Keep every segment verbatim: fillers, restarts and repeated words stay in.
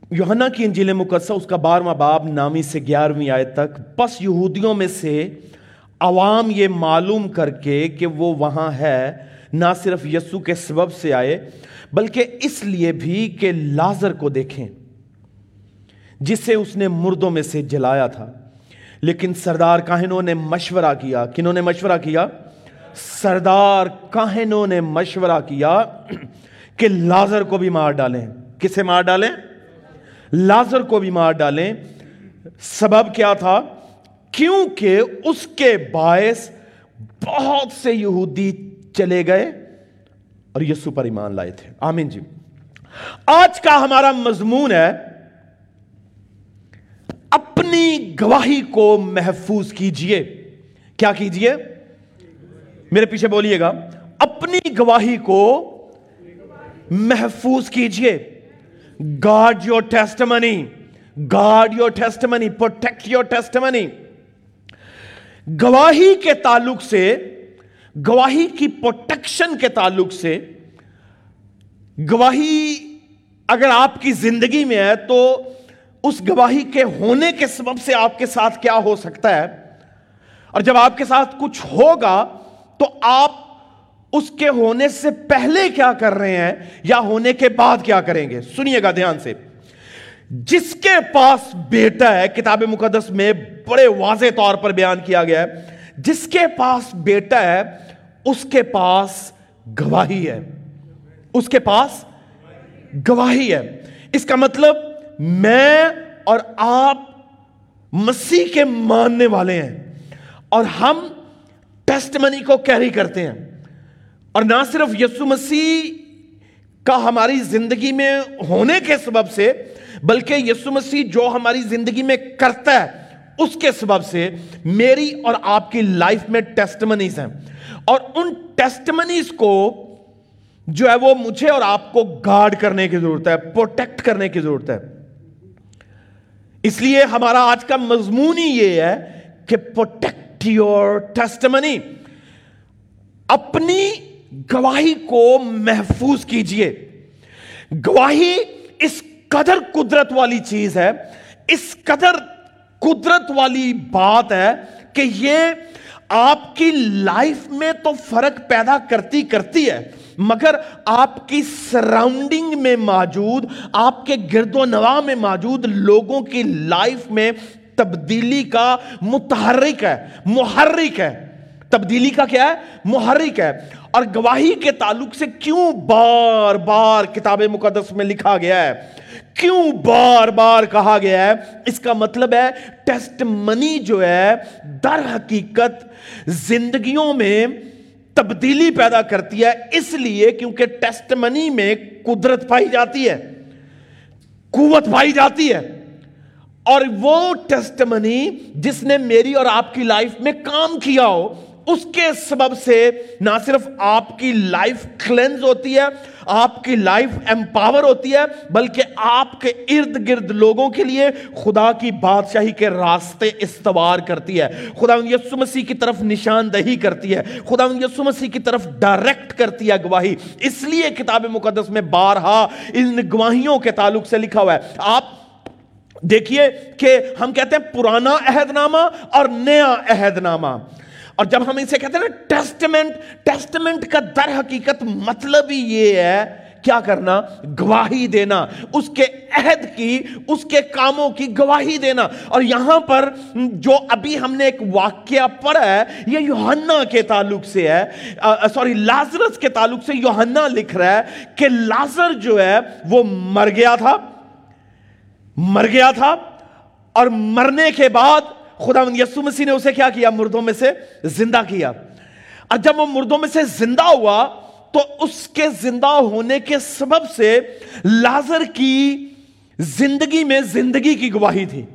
یوحنا کی انجیل مقدسہ اس کا بارہواں باب نامی سے گیارہویں آیت تک. پس یہودیوں میں سے عوام یہ معلوم کر کے کہ وہ وہاں ہے نہ صرف یسوع کے سبب سے آئے بلکہ اس لیے بھی کہ لازر کو دیکھیں جسے اس نے مردوں میں سے جلایا تھا. لیکن سردار کاہنوں نے مشورہ کیا. کنہوں نے مشورہ کیا؟ سردار کاہنوں نے مشورہ کیا کہ لازر کو بھی مار ڈالیں. کسے مار ڈالیں؟ لازر کو بھی مار ڈالیں. سبب کیا تھا؟ کیونکہ اس کے باعث بہت سے یہودی چلے گئے اور یسوع پر ایمان لائے تھے. آمین جی. آج کا ہمارا مضمون ہے اپنی گواہی کو محفوظ کیجئے. کیا کیجئے؟ میرے پیچھے بولیے گا. اپنی گواہی کو محفوظ کیجئے. Guard your testimony. Guard your testimony. Protect your testimony. گواہی کے تعلق سے، گواہی کی پروٹیکشن کے تعلق سے، گواہی اگر آپ کی زندگی میں ہے تو اس گواہی کے ہونے کے سبب سے آپ کے ساتھ کیا ہو سکتا ہے، اور جب آپ کے ساتھ کچھ ہوگا تو آپ اس کے ہونے سے پہلے کیا کر رہے ہیں یا ہونے کے بعد کیا کریں گے. سنیے گا دھیان سے. جس کے پاس بیٹا ہے، کتاب مقدس میں بڑے واضح طور پر بیان کیا گیا ہے، جس کے پاس بیٹا ہے اس کے پاس گواہی ہے. اس کے پاس گواہی ہے. اس کا مطلب میں اور آپ مسیح کے ماننے والے ہیں اور ہم ٹیسٹمنی کو کیری کرتے ہیں. اور نہ صرف یسوع مسیح کا ہماری زندگی میں ہونے کے سبب سے، بلکہ یسوع مسیح جو ہماری زندگی میں کرتا ہے اس کے سبب سے میری اور آپ کی لائف میں ٹیسٹمنیز ہیں. اور ان ٹیسٹمنیز کو جو ہے وہ مجھے اور آپ کو گارڈ کرنے کی ضرورت ہے، پروٹیکٹ کرنے کی ضرورت ہے. اس لیے ہمارا آج کا مضمون ہی یہ ہے کہ پروٹیکٹ یور ٹیسٹمنی. اپنی گواہی کو محفوظ کیجئے. گواہی اس قدر قدرت والی چیز ہے، اس قدر قدرت والی بات ہے کہ یہ آپ کی لائف میں تو فرق پیدا کرتی کرتی ہے، مگر آپ کی سراؤنڈنگ میں موجود، آپ کے گرد و نواح میں موجود لوگوں کی لائف میں تبدیلی کا متحرک ہے، محرک ہے. تبدیلی کا کیا ہے؟ محرک ہے. اور گواہی کے تعلق سے کیوں بار بار کتاب مقدس میں لکھا گیا ہے، کیوں بار بار کہا گیا ہے، اس کا مطلب ہے ٹیسٹمنی جو ہے در حقیقت زندگیوں میں تبدیلی پیدا کرتی ہے. اس لیے کیونکہ ٹیسٹمنی میں قدرت پائی جاتی ہے، قوت پائی جاتی ہے. اور وہ ٹیسٹمنی جس نے میری اور آپ کی لائف میں کام کیا ہو، اس کے سبب سے نہ صرف آپ کی لائف کلینز ہوتی ہے، آپ کی لائف ایمپاور ہوتی ہے، بلکہ آپ کے ارد گرد لوگوں کے لیے خدا کی بادشاہی کے راستے استوار کرتی ہے، خدا یسوع مسیح کی طرف نشاندہی کرتی ہے، خدا یسوع مسیح کی طرف ڈائریکٹ کرتی ہے گواہی. اس لیے کتاب مقدس میں بارہا ان گواہیوں کے تعلق سے لکھا ہوا ہے. آپ دیکھیے کہ ہم کہتے ہیں پرانا عہد نامہ اور نیا عہد نامہ، اور جب ہم اسے کہتے ہیں نا ٹیسٹمنٹ، ٹیسٹمنٹ کا در حقیقت مطلب ہی یہ ہے کیا کرنا؟ گواہی دینا، اس کے عہد کی، اس کے کاموں کی گواہی دینا. اور یہاں پر جو ابھی ہم نے ایک واقعہ پڑھا ہے یہ یوحنا کے تعلق سے ہے، سوری لازرس کے تعلق سے. یوحنا لکھ رہا ہے کہ لازر جو ہے وہ مر گیا تھا، مر گیا تھا اور مرنے کے بعد خداوند یسوع مسیح نے اسے کیا کیا؟ مردوں میں سے زندہ کیا. اور جب وہ مردوں میں سے زندہ ہوا تو اس کے زندہ ہونے کے سبب سے لازر کی زندگی میں زندگی کی گواہی تھی.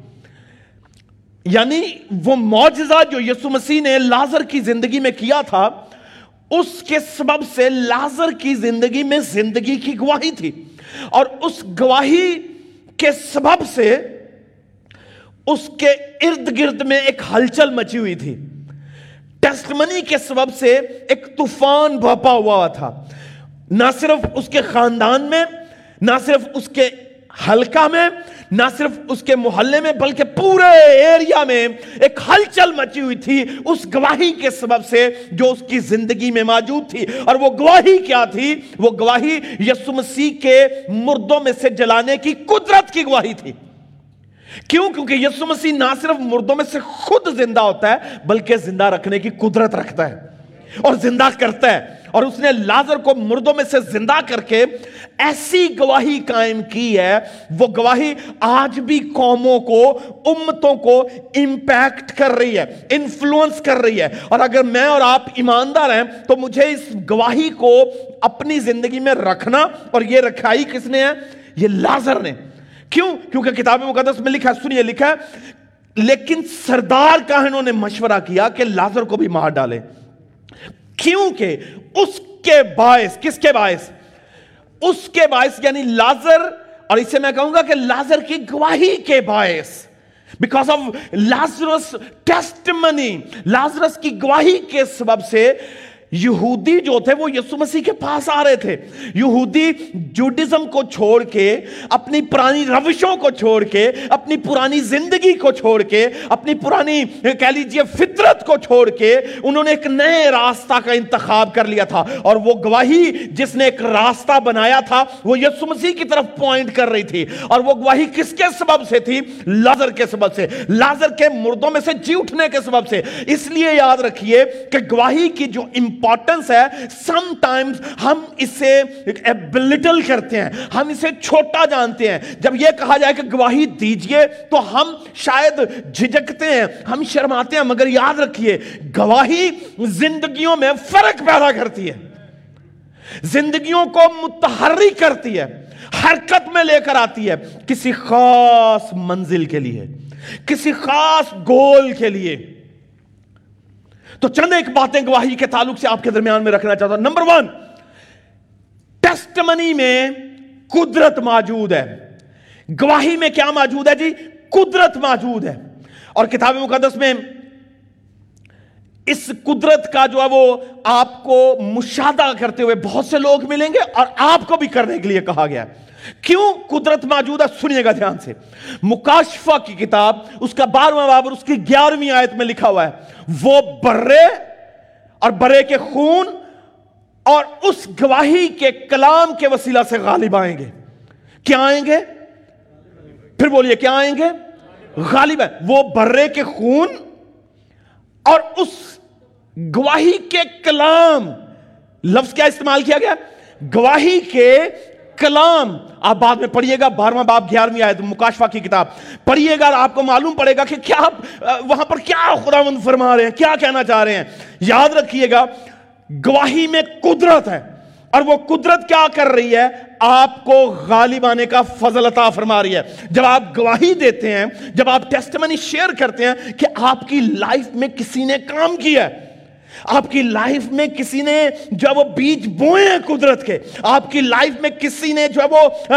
یعنی وہ معجزہ جو یسوع مسیح نے لازر کی زندگی میں کیا تھا، اس کے سبب سے لازر کی زندگی میں زندگی کی گواہی تھی. اور اس گواہی کے سبب سے اس کے ارد گرد میں ایک ہلچل مچی ہوئی تھی. ٹیسٹمنی کے سبب سے ایک طوفان بھاپا ہوا تھا، نہ صرف اس کے خاندان میں، نہ صرف اس کے حلقہ میں، نہ صرف اس کے محلے میں بلکہ پورے ایریا میں ایک ہلچل مچی ہوئی تھی اس گواہی کے سبب سے جو اس کی زندگی میں موجود تھی. اور وہ گواہی کیا تھی؟ وہ گواہی یسوع مسیح کے مردوں میں سے جلانے کی قدرت کی گواہی تھی. کیوں؟ کیونکہ یسوع مسیح نہ صرف مردوں میں سے خود زندہ ہوتا ہے بلکہ زندہ رکھنے کی قدرت رکھتا ہے اور زندہ کرتا ہے. اور اس نے لازر کو مردوں میں سے زندہ کر کے ایسی گواہی قائم کی ہے. وہ گواہی آج بھی قوموں کو، امتوں کو امپیکٹ کر رہی ہے، انفلوئنس کر رہی ہے. اور اگر میں اور آپ ایماندار ہیں تو مجھے اس گواہی کو اپنی زندگی میں رکھنا، اور یہ رکھائی کس نے ہے؟ یہ لازر نے. کیوں؟ کیونکہ کتاب مقدس میں لکھا ہے، سنیے لکھا ہے، لیکن سردار کاہنوں نے مشورہ کیا کہ لازر کو بھی مار ڈالے، کیونکہ اس کے باعث، کس کے باعث؟ اس کے باعث یعنی لازر، اور اسے میں کہوں گا کہ لازر کی گواہی کے باعث، because of Lazarus testimony, Lazarus کی گواہی کے سبب سے یہودی جو تھے وہ یسوع مسیح کے پاس آ رہے تھے. یہودی جوڈزم کو چھوڑ کے، اپنی پرانی روشوں کو چھوڑ کے، اپنی پرانی زندگی کو چھوڑ کے، اپنی پرانی کہہ لیجئے فطرت کو چھوڑ کے انہوں نے ایک نئے راستہ کا انتخاب کر لیا تھا. اور وہ گواہی جس نے ایک راستہ بنایا تھا وہ یسوع مسیح کی طرف پوائنٹ کر رہی تھی. اور وہ گواہی کس کے سبب سے تھی؟ لازر کے سبب سے، لازر کے مردوں میں سے جی اٹھنے کے سبب سے. اس لیے یاد رکھیے کہ گواہی کی جو امپورٹنس ہے، سم ٹائمز ہم اسے بلٹل کرتے ہیں، ہم اسے چھوٹا جانتے ہیں. جب یہ کہا جائے کہ گواہی دیجئے تو ہم شاید جھجکتے ہیں، ہم شرماتے ہیں. مگر یاد رکھیے گواہی زندگیوں میں فرق پیدا کرتی ہے، زندگیوں کو متحرک کرتی ہے، حرکت میں لے کر آتی ہے کسی خاص منزل کے لیے، کسی خاص گول کے لیے. تو چند ایک باتیں گواہی کے تعلق سے آپ کے درمیان میں رکھنا چاہتا ہوں. نمبر ون، ٹیسٹمنی میں قدرت موجود ہے. گواہی میں کیا موجود ہے جی؟ قدرت موجود ہے. اور کتاب مقدس میں اس قدرت کا جو ہے وہ آپ کو مشاہدہ کرتے ہوئے بہت سے لوگ ملیں گے، اور آپ کو بھی کرنے کے لیے کہا گیا ہے. کیوں قدرت موجود ہے؟ سنیے گا دھیان سے. مکاشفہ کی کتاب اس کا بارہواں باب اور اس کی گیارہویں آیت میں لکھا ہوا ہے، وہ برے اور برے کے خون اور اس گواہی کے کلام کے وسیلہ سے غالب آئیں گے. کیا آئیں گے؟ پھر بولیے، کیا آئیں گے؟ غالب ہے. وہ برے کے خون اور اس گواہی کے کلام. لفظ کیا استعمال کیا گیا؟ گواہی کے کلام. آپ بعد میں پڑھیے گا، بارہواں باب گیارہویں آیت مکاشفہ کی کتاب پڑھیے گا، آپ کو معلوم پڑے گا کہ کیا وہاں پر کیا خداوند فرما رہے ہیں، کیا کہنا چاہ رہے ہیں. یاد رکھیے گا گواہی میں قدرت ہے، اور وہ قدرت کیا کر رہی ہے؟ آپ کو غالب آنے کا فضل عطا فرما رہی ہے. جب آپ گواہی دیتے ہیں، جب آپ ٹیسٹمنی شیئر کرتے ہیں کہ آپ کی لائف میں کسی نے کام کیا ہے، آپ کی لائف میں کسی نے جو ہے وہ بیج بوئے ہیں قدرت کے، آپ کی لائف میں کسی نے جو ہے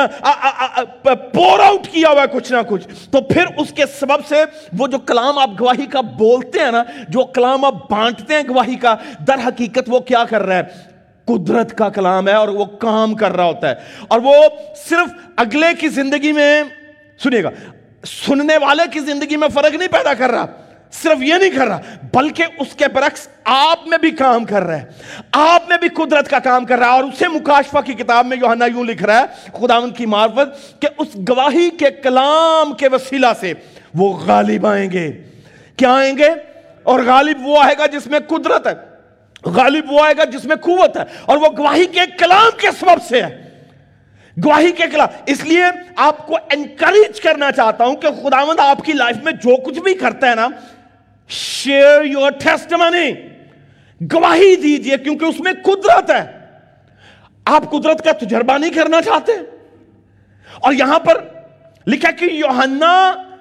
وہ پور آؤٹ کیا ہوا ہے کچھ نہ کچھ، تو پھر اس کے سبب سے وہ جو کلام آپ گواہی کا بولتے ہیں نا، جو کلام آپ بانٹتے ہیں گواہی کا، در حقیقت وہ کیا کر رہا ہے؟ قدرت کا کلام ہے، اور وہ کام کر رہا ہوتا ہے. اور وہ صرف اگلے کی زندگی میں، سنیے گا، سننے والے کی زندگی میں فرق نہیں پیدا کر رہا، صرف یہ نہیں کر رہا، بلکہ اس کے برعکس آپ میں بھی کام کر رہا ہے، آپ میں بھی قدرت کا کام کر رہا ہے. اور اسے مکاشفہ کی کتاب میں یوحنا یوں لکھ رہا ہے خداوند کی معرفت کہ اس گواہی کے کلام کے وسیلہ سے وہ غالب آئیں گے. کیا آئیں گے؟ اور غالب وہ آئے گا جس میں قدرت ہے، غالب وہ آئے گا جس میں قوت ہے، اور وہ گواہی کے کلام کے سبب سے ہے. گواہی کے کلام. اس لیے آپ کو انکریج کرنا چاہتا ہوں کہ خداوند آپ کی لائف میں جو کچھ بھی کرتا ہے نا، شیئر یور ٹیسٹمنی، گواہی دیجئے، کیونکہ اس میں قدرت ہے. آپ قدرت کا تجربہ نہیں کرنا چاہتے؟ اور یہاں پر لکھا کہ یوحنا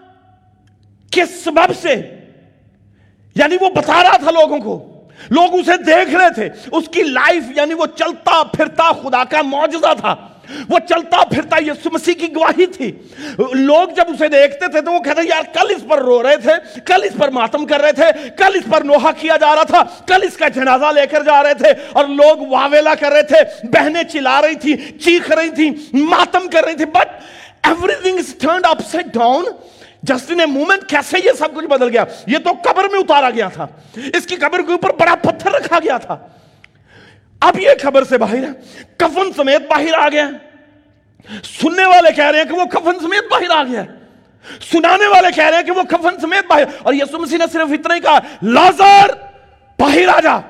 کے سبب سے، یعنی وہ بتا رہا تھا لوگوں کو، لوگ اسے دیکھ رہے تھے، اس کی لائف یعنی وہ چلتا پھرتا خدا کا معجزہ تھا، وہ چلتا پھرتا یسوع مسیح کی گواہی تھی. لوگ جب اسے دیکھتے تھے تو وہ کہتے یار کل اس پر رو رہے تھے، کل اس پر ماتم کر رہے تھے، کل اس پر نوحہ کیا جا رہا تھا، کل اس کا جنازہ لے کر جا رہے تھے، اور لوگ واویلا کر رہے تھے، بہنیں چلا رہی تھی، چیخ رہی تھی، ماتم کر رہی تھی. But everything is turned upside down just in a moment. कैसे ये सब कुछ बदल गया? ये तो कब्र में उतारा गया था, इसकी कब्र के ऊपर बड़ा पत्थर रखा गया था, अब ये खबर से बाहर है, कफन समेत बाहर आ गया। सुनने वाले कह रहे हैं कि वो कफन समेत बाहर आ गया, सुनाने वाले कह रहे हैं कि वो कफन समेत बाहर, और यीशु मसीह ने सिर्फ इतना ही कहा, लाजर बाहर आ जा।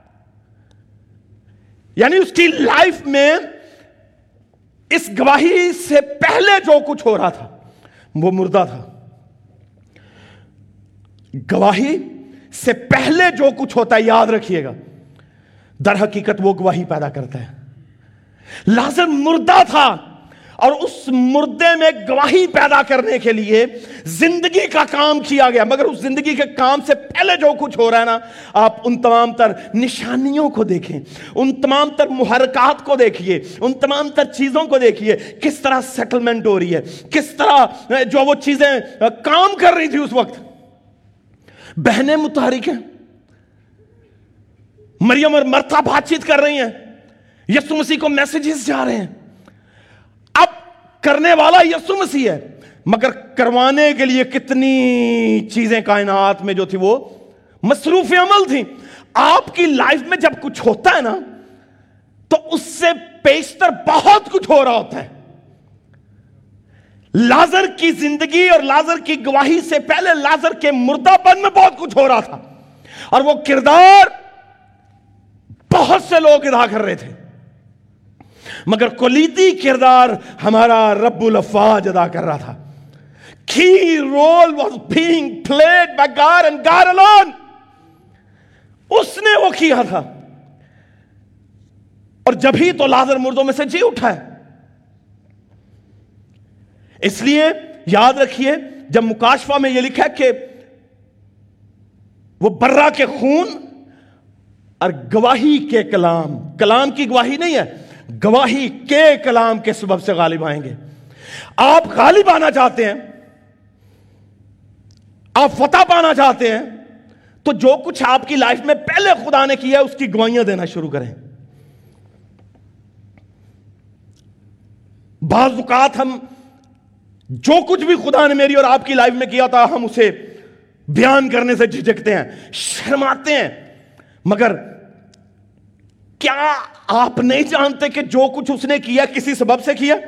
यानी उसकी लाइफ में इस गवाही से पहले जो कुछ हो रहा था वो मुर्दा था। गवाही से पहले जो कुछ होता है, याद रखिएगा, दर हकीकत वो गवाही पैदा करता है। लाजर मुर्दा था और उस मुर्दे में गवाही पैदा करने के लिए जिंदगी का काम किया गया। मगर उस जिंदगी के काम से पहले जो कुछ हो रहा है ना, आप उन तमाम तर निशानियों को देखें, उन तमाम तर मुहरकात को देखिए, उन तमाम तर चीजों को देखिए, किस तरह सेटलमेंट हो रही है, किस तरह जो वो चीजें काम कर रही थी उस वक्त। बहनें मुतहरिक हैं, मरियम और मर्था बातचीत कर रही हैं, यीशु मसीह को मैसेजेस जा रहे हैं। अब करने वाला यीशु मसीह है, मगर करवाने के लिए कितनी चीजें कायनात में जो थी वो मसरूफ अमल थी। आपकी लाइफ में जब कुछ होता है ना, तो उससे पेशतर बहुत कुछ हो रहा होता है। लाजर की जिंदगी और लाजर की गवाही से पहले लाजर के मुर्दापन में बहुत कुछ हो रहा था, और वो किरदार बहुत से लोग अदा कर रहे थे, मगर कुलीदी किरदार हमारा रब्बुल अफ़वाज अदा कर रहा था। Key role was being played by God and God alone. उसने वो किया था, और जब ही तो लाजर मुर्दों में से जी उठा है। इसलिए याद रखिए, जब मुकाशफा में यह लिखा है कि वो बर्रा के खून और गवाही के कलाम, कलाम की गवाही नहीं है, गवाही के कलाम के सबब से गालिब आएंगे। आप गालिब आना चाहते हैं, आप फतह पाना चाहते हैं, तो जो कुछ आपकी लाइफ में पहले खुदा ने किया उसकी गवाहियां देना शुरू करें। बाज़ औक़ात हम जो कुछ भी खुदा ने मेरी और आपकी लाइफ में किया था, हम उसे बयान करने से झिझकते हैं, शर्माते हैं। मगर क्या आप नहीं जानते कि जो कुछ उसने किया किसी सबब से किया,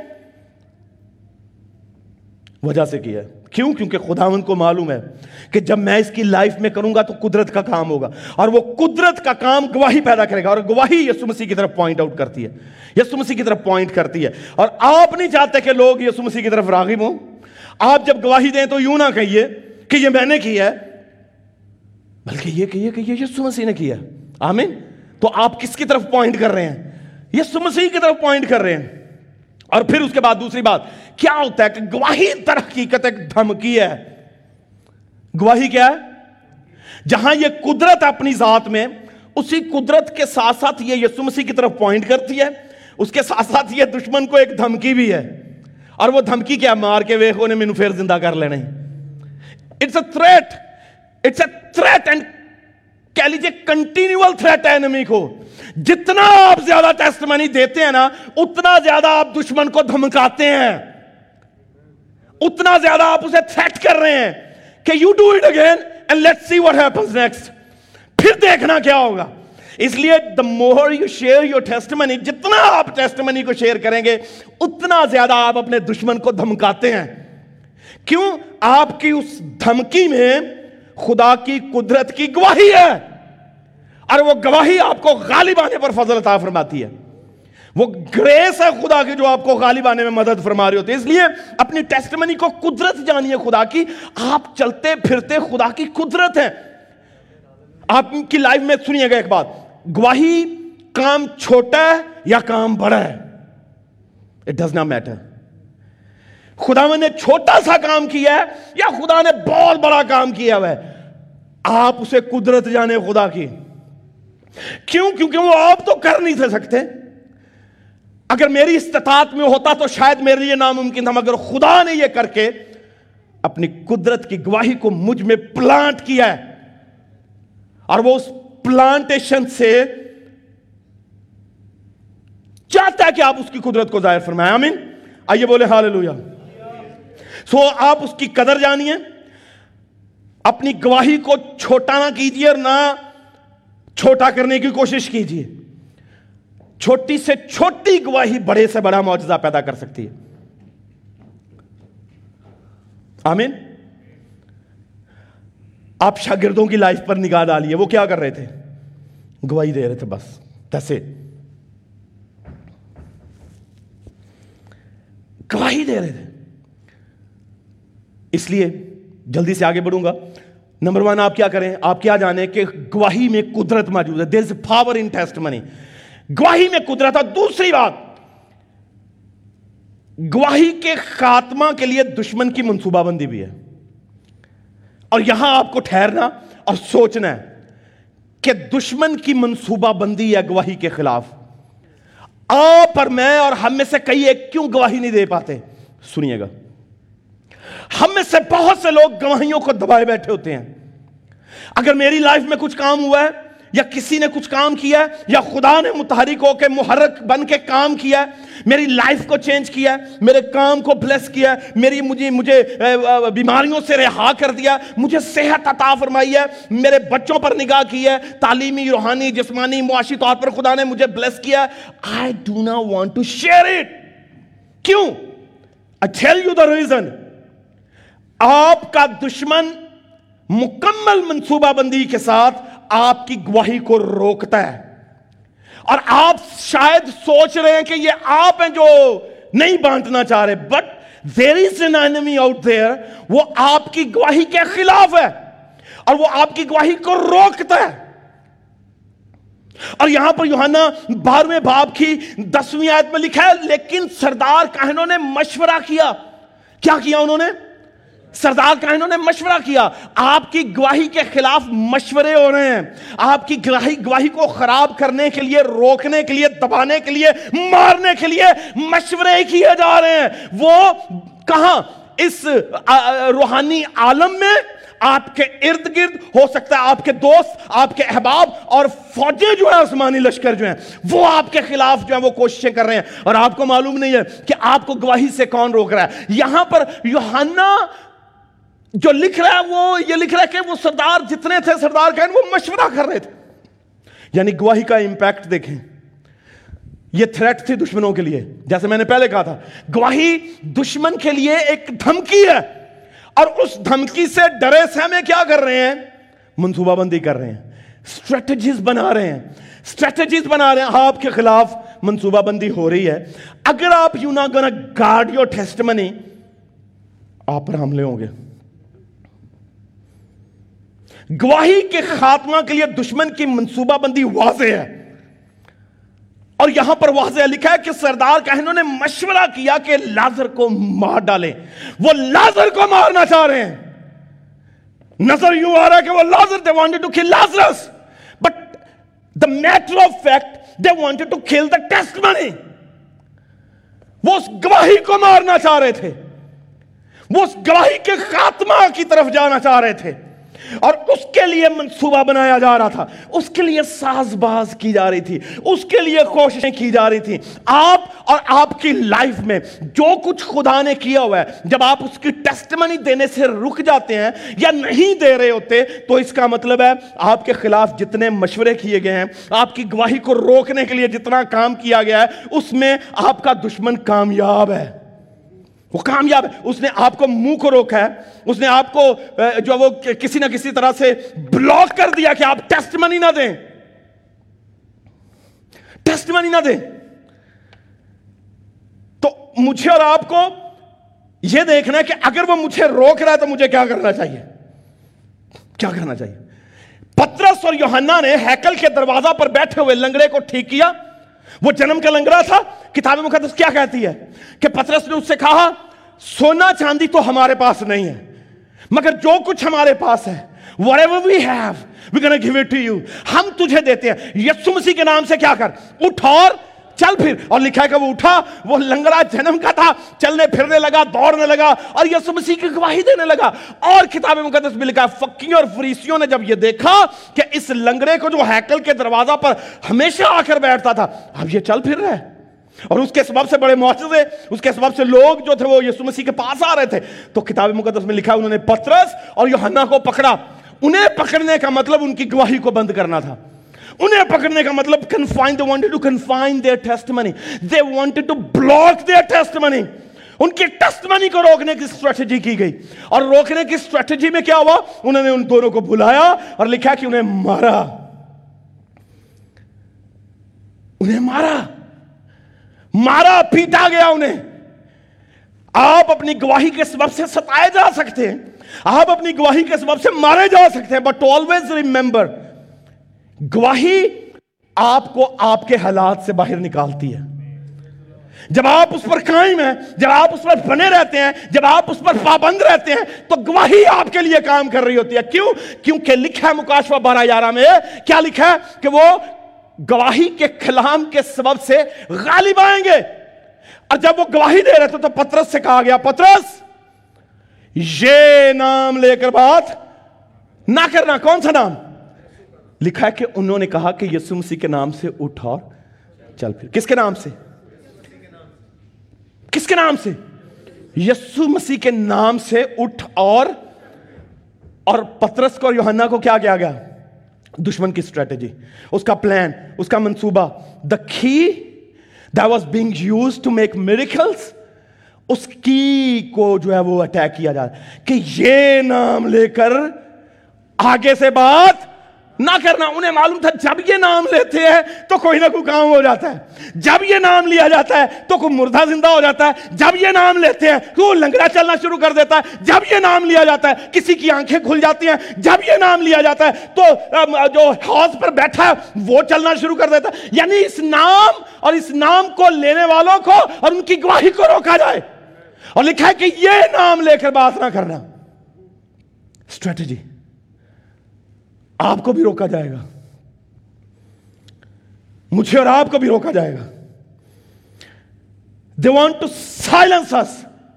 वजह से किया। क्यों? क्योंकि खुदावंद को मालूम है कि जब मैं इसकी लाइफ में करूंगा तो कुदरत का काम होगा, और वो कुदरत का काम गवाही पैदा करेगा, और गवाही यीशु मसीह की तरफ पॉइंट आउट करती है, यीशु मसीह की तरफ पॉइंट करती है। और आप नहीं चाहते कि लोग यीशु मसीह की तरफ राग़िब हों। आप जब गवाही दें तो यूं ना कहिए कि ये मैंने किया है, बल्कि ये कहिए कि ये यीशु मसीह ने किया। आमीन। तो आप किसकी तरफ पॉइंट कर रहे हैं? यीशु मसीह की तरफ पॉइंट कर रहे हैं। और फिर उसके बाद दूसरी बात क्या होता है कि गवाही दर हकीकत एक धमकी है। गवाही क्या है? जहां ये कुदरत अपनी जात में, उसी कुदरत के साथ साथ ये यीशु मसीह की तरफ पॉइंट करती है, उसके साथ साथ ये दुश्मन को एक धमकी भी है। और वो धमकी क्या? मार के वेखो ने मैनू फिर जिंदा कर लेना। It's a threat, it's a threat and कह लीजिए कंटिन्यूअल थ्रेट है एनिमी को। जितना आप ज्यादा टेस्टिमनी देते हैं ना, उतना ज्यादा आप दुश्मन को धमकाते हैं, उतना ज्यादा आप उसे थ्रेट कर रहे हैं कि you do it again and let's see what happens next, फिर देखना क्या होगा। इसलिए the more you share your testimony, जितना आप टेस्टिमनी को शेयर करेंगे उतना ज्यादा आप अपने दुश्मन को धमकाते हैं। क्यों? आपकी उस धमकी में खुदा की कुदरत की गवाही है, और वो गवाही आपको गालिब आने पर फजल अता फरमाती है। वो ग्रेस है खुदा की जो आपको गालिब आने में मदद फरमा रही होती है। इसलिए अपनी टेस्टिमनी को कुदरत जानिए खुदा की। आप चलते फिरते खुदा की कुदरत है आपकी लाइफ में। सुनिएगा एक बात, गवाही काम छोटा है या काम बड़ा है, इट डज नॉट मैटर। खुदा ने छोटा सा काम किया है या खुदा ने बहुत बड़ा काम किया हुआ है, आप उसे कुदरत जाने खुदा की। क्यों? क्योंकि वो आप तो कर नहीं थे सकते। अगर मेरी इस्तिताअत में होता तो शायद मेरे लिए नामुमकिन था, मगर खुदा ने यह करके अपनी कुदरत की गवाही को मुझ में प्लांट किया है, और वो उस प्लांटेशन से चाहता है कि आप उसकी कुदरत को जाहिर फरमाएं। आमीन। आइए बोले हालेलुया। سو آپ اس کی قدر جانیے, اپنی گواہی کو چھوٹا نہ کیجیے اور نہ چھوٹا کرنے کی کوشش کیجیے. چھوٹی سے چھوٹی گواہی بڑے سے بڑا معجزہ پیدا کر سکتی ہے. آمین. آپ شاگردوں کی لائف پر نگاہ ڈالیے, وہ کیا کر رہے تھے؟ گواہی دے رہے تھے بس. کیسے؟ گواہی دے رہے تھے. اس لیے جلدی سے آگے بڑھوں گا. نمبر ون, آپ کیا کریں؟ آپ کیا جانیں کہ گواہی میں قدرت موجود ہے. there is power in testimony. گواہی میں قدرت ہے. دوسری بات, گواہی کے خاتمہ کے لیے دشمن کی منصوبہ بندی بھی ہے. اور یہاں آپ کو ٹھہرنا اور سوچنا ہے کہ دشمن کی منصوبہ بندی ہے گواہی کے خلاف. آپ اور میں اور ہم میں سے کئی ایک کیوں گواہی نہیں دے پاتے؟ سنیے گا, ہم میں سے بہت سے لوگ گواہیوں کو دبائے بیٹھے ہوتے ہیں. اگر میری لائف میں کچھ کام ہوا ہے یا کسی نے کچھ کام کیا ہے یا خدا نے متحرک ہو کے محرک بن کے کام کیا ہے, میری لائف کو چینج کیا ہے, میرے کام کو بلیس کیا ہے, میری مجھے مجھے بیماریوں سے رہا کر دیا, مجھے صحت عطا فرمائی ہے, میرے بچوں پر نگاہ کی ہے, تعلیمی, روحانی, جسمانی, معاشی طور پر خدا نے مجھے بلیس کیا ہے, I do not want to share it. کیوں؟ I tell you the reason. آپ کا دشمن مکمل منصوبہ بندی کے ساتھ آپ کی گواہی کو روکتا ہے. اور آپ شاید سوچ رہے ہیں کہ یہ آپ ہیں جو نہیں بانٹنا چاہ رہے, but there is an enemy out there. وہ آپ کی گواہی کے خلاف ہے اور وہ آپ کی گواہی کو روکتا ہے. اور یہاں پر یوحنا بارہویں باب کی دسویں آیت میں لکھا ہے, لیکن سردار کاہنوں نے مشورہ کیا. کیا کیا انہوں نے؟ سردار کاہنوں نے مشورہ کیا. آپ کی گواہی کے خلاف مشورے ہو رہے ہیں. آپ کی گواہی گواہی کو خراب کرنے کے لیے, روکنے کے لیے, دبانے کے لیے, مارنے کے لیے مشورے کیے جا رہے ہیں. وہ کہاں؟ اس روحانی عالم میں, آپ کے ارد گرد. ہو سکتا ہے آپ کے دوست, آپ کے احباب اور فوجیں جو ہیں, آسمانی لشکر جو ہیں, وہ آپ کے خلاف جو ہیں وہ کوششیں کر رہے ہیں, اور آپ کو معلوم نہیں ہے کہ آپ کو گواہی سے کون روک رہا ہے. یہاں پر یوحنا جو لکھ رہا ہے وہ یہ لکھ رہا ہے کہ وہ سردار جتنے تھے, سردار کہن, وہ مشورہ کر رہے تھے. یعنی گواہی کا امپیکٹ دیکھیں. یہ تھریٹ تھی دشمنوں کے لیے. جیسے میں نے پہلے کہا تھا, گواہی دشمن کے لیے ایک دھمکی ہے, اور اس دھمکی سے ڈرے سہمے کیا کر رہے ہیں؟ منصوبہ بندی کر رہے ہیں, اسٹریٹجیز بنا رہے ہیں, اسٹریٹجیز بنا رہے ہیں. آپ کے خلاف منصوبہ بندی ہو رہی ہے. اگر آپ you not gonna guard your testimony, آپ پر حملے ہوں گے. گواہی کے خاتمہ کے لیے دشمن کی منصوبہ بندی واضح ہے, اور یہاں پر واضح لکھا ہے کہ سردار کاہنوں نے مشورہ کیا کہ لازر کو مار ڈالیں. وہ لازر کو مارنا چاہ رہے ہیں. نظر یوں آ رہا ہے کہ وہ لازر, they wanted to kill Lazarus, but the matter of fact they wanted to kill the testimony. وہ اس گواہی کو مارنا چاہ رہے تھے, وہ اس گواہی کے خاتمہ کی طرف جانا چاہ رہے تھے, اور اس کے لیے منصوبہ بنایا جا رہا تھا, اس کے لیے ساز باز کی جا رہی تھی, اس کے لیے کوششیں کی جا رہی تھی. آپ اور آپ کی لائف میں جو کچھ خدا نے کیا ہوا ہے, جب آپ اس کی ٹیسٹمنی دینے سے رک جاتے ہیں یا نہیں دے رہے ہوتے, تو اس کا مطلب ہے آپ کے خلاف جتنے مشورے کیے گئے ہیں, آپ کی گواہی کو روکنے کے لیے جتنا کام کیا گیا ہے, اس میں آپ کا دشمن کامیاب ہے. وہ کامیاب ہے. اس نے آپ کو منہ کو روکا ہے, اس نے آپ کو جو وہ کسی نہ کسی طرح سے بلاک کر دیا کہ آپ ٹیسٹمنی نہ دیں, ٹیسٹمنی نہ دیں. تو مجھے اور آپ کو یہ دیکھنا ہے کہ اگر وہ مجھے روک رہا ہے تو مجھے کیا کرنا چاہیے, کیا کرنا چاہیے. پترس اور یوحنا نے ہیکل کے دروازہ پر بیٹھے ہوئے لنگڑے کو ٹھیک کیا. وہ جنم کا لنگڑا تھا. کتاب مقدس کیا کہتی ہے کہ پترس نے اس سے کہا, سونا چاندی تو ہمارے پاس نہیں ہے, مگر جو کچھ ہمارے پاس ہے, whatever we have, we're gonna give it to you. ہم تجھے دیتے ہیں. یسوع مسیح کے نام سے کیا کر, اٹھ اور چل پھر. اور لکھا ہے کہ وہ اٹھا, وہ لنگڑا جنم کا تھا, چلنے پھرنے لگا, دوڑنے لگا, اور یسوع مسیح کی گواہی دینے لگا. اور کتاب مقدس میں لکھا ہے, فقیوں اور فریسیوں نے جب یہ دیکھا کہ اس لنگڑے کو جو ہیکل کے دروازہ پر ہمیشہ آ کر بیٹھتا تھا, اب یہ چل پھر رہا ہے, اور اس کے سبب سے بڑے معجزے, اس کے سبب سے لوگ جو تھے وہ یسوع مسیح کے پاس آ رہے تھے. تو کتاب مقدس میں لکھا ہے انہوں نے پطرس اور یوحنا کو پکڑا. انہیں پکڑنے کا مطلب ان کی گواہی کو بند کرنا تھا. انہیں پکڑنے کا مطلب confine, they wanted to confine their testimony. They wanted to block their testimony. ان کی ٹیسٹمنی کو روکنے کی اسٹریٹجی کی گئی. اور روکنے کی اسٹریٹجی میں کیا ہوا؟ انہوں نے ان دونوں کو بلایا اور لکھا کہ انہیں مارا. انہیں مارا مارا پیٹا گیا انہیں. آپ اپنی گواہی کے سبب سے ستائے جا سکتے ہیں, آپ اپنی گواہی کے سبب سے مارے جا سکتے ہیں, بٹ آلویز ریمبر, گواہی آپ کو آپ کے حالات سے باہر نکالتی ہے. جب آپ اس پر قائم ہیں, جب آپ اس پر بنے رہتے ہیں, جب آپ اس پر پابند رہتے ہیں, تو گواہی آپ کے لیے کام کر رہی ہوتی ہے. کیوں؟ کیونکہ لکھا ہے مکاشفہ بارہ گیارہ میں, کیا لکھا ہے؟ کہ وہ گواہی کے کلام کے سبب سے غالب آئیں گے. اور جب وہ گواہی دے رہے تھے تو پطرس سے کہا گیا, پطرس یہ نام لے کر بات نہ کرنا. کون سا نام؟ لکھا ہے کہ انہوں نے کہا کہ یسوع مسیح کے نام سے اٹھ اور چل پھر. کس کے نام سے؟ کس کے نام سے؟ یسوع مسیح کے نام سے اٹھ اور اور پطرس کو اور یوحنا کو کیا کیا گیا؟ دشمن کی اسٹریٹجی, اس کا پلان, اس کا منصوبہ, the key that was being used to make miracles, اس کی کو جو ہے وہ اٹیک کیا جا رہا ہے کہ یہ نام لے کر آگے سے بات نہ کرنا. انہیں معلوم تھا جب یہ نام لیتے ہیں تو کوئی نہ کوئی کام ہو جاتا ہے, جب یہ نام لیا جاتا ہے تو کوئی مردہ زندہ ہو جاتا ہے, جب یہ نام لیتے ہیں تو وہ لنگڑا چلنا شروع کر دیتا ہے, جب یہ نام لیا جاتا ہے کسی کی آنکھیں کھل جاتی ہیں, جب یہ نام لیا جاتا ہے تو جو حوض پر بیٹھا ہے وہ چلنا شروع کر دیتا ہے. یعنی اس نام اور اس نام کو لینے والوں کو اور ان کی گواہی کو روکا جائے. اور لکھا ہے کہ یہ نام لے کر بات نہ کرنا. اسٹریٹجی. آپ کو بھی روکا جائے گا, مجھے اور آپ کو بھی روکا جائے گا. They want to silence us.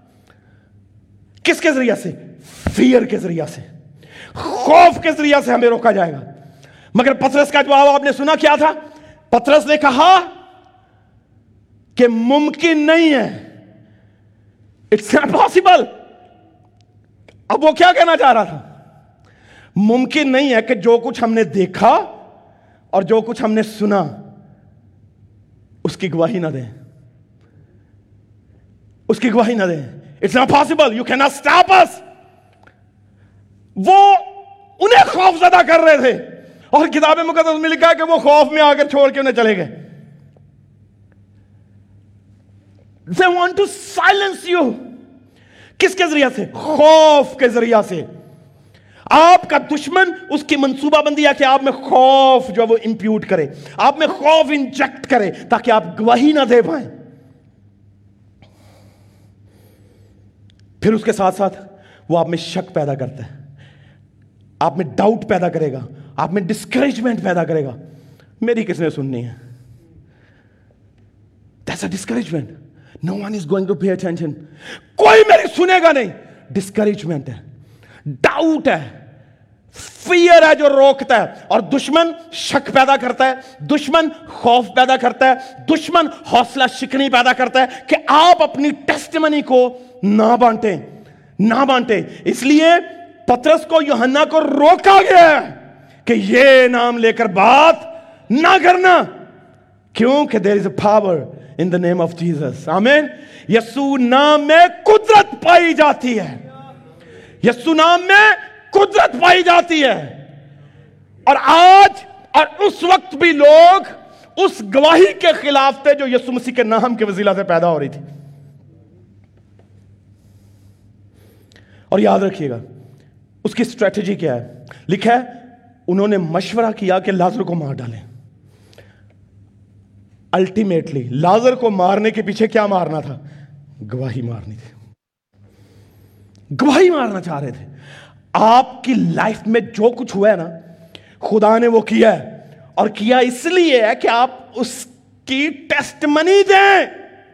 کس کے ذریعہ سے؟ فیئر کے ذریعہ سے, خوف کے ذریعہ سے ہمیں روکا جائے گا. مگر پطرس کا جواب آپ نے سنا کیا تھا؟ پطرس نے کہا کہ ممکن نہیں ہے, اٹس ناٹ پاسبل. اب وہ کیا کہنا چاہ رہا تھا؟ ممکن نہیں ہے کہ جو کچھ ہم نے دیکھا اور جو کچھ ہم نے سنا اس کی گواہی نہ دیں, اس کی گواہی نہ دیں. It's not possible. You cannot stop us. وہ انہیں خوف زدہ کر رہے تھے اور کتاب مقدس میں لکھا ہے کہ وہ خوف میں آ کر چھوڑ کے انہیں چلے گئے. They want to silence you. کس کے ذریعہ سے؟ خوف کے ذریعہ سے. آپ کا دشمن اس کی منصوبہ بندی ہے کہ آپ میں خوف جو وہ امپیوٹ کرے, آپ میں خوف انجیکٹ کرے تاکہ آپ گواہی نہ دے پائیں. پھر اس کے ساتھ ساتھ وہ آپ میں شک پیدا کرتا ہے, آپ میں ڈاؤٹ پیدا کرے گا, آپ میں ڈسکریجمنٹ پیدا کرے گا. میری کس نے سننی ہے؟ That's a discouragement. No one is going to pay attention. کوئی میری سنے گا نہیں. ڈسکریجمنٹ ہے, ڈاؤٹ ہے, فیئر ہے جو روکتا ہے. اور دشمن شک پیدا کرتا ہے, دشمن خوف پیدا کرتا ہے, دشمن حوصلہ شکنی پیدا کرتا ہے کہ آپ اپنی ٹیسٹمنی کو نہ بانٹیں, نہ بانٹیں. اس لیے پطرس کو یوحنا کو روکا گیا ہے کہ یہ نام لے کر بات نہ کرنا. کیوں کہ there is a power in the name of Jesus. آمین. یسوع نام میں قدرت پائی جاتی ہے, یسوع نام میں قدرت پائی جاتی ہے. اور آج اور اس وقت بھی لوگ اس گواہی کے خلاف تھے جو یسوع مسیح کے نام کے وسیلہ سے پیدا ہو رہی تھی. اور یاد رکھیے گا اس کی اسٹریٹجی کیا ہے. لکھا ہے انہوں نے مشورہ کیا کہ لازر کو مار ڈالیں. الٹیمیٹلی لازر کو مارنے کے پیچھے کیا مارنا تھا؟ گواہی مارنی تھی, گواہی مارنا چاہ رہے تھے. آپ کی لائف میں جو کچھ ہوا ہے نا, خدا نے وہ کیا ہے, اور کیا اس لیے ہے کہ آپ اس کی ٹیسٹمنی دیں.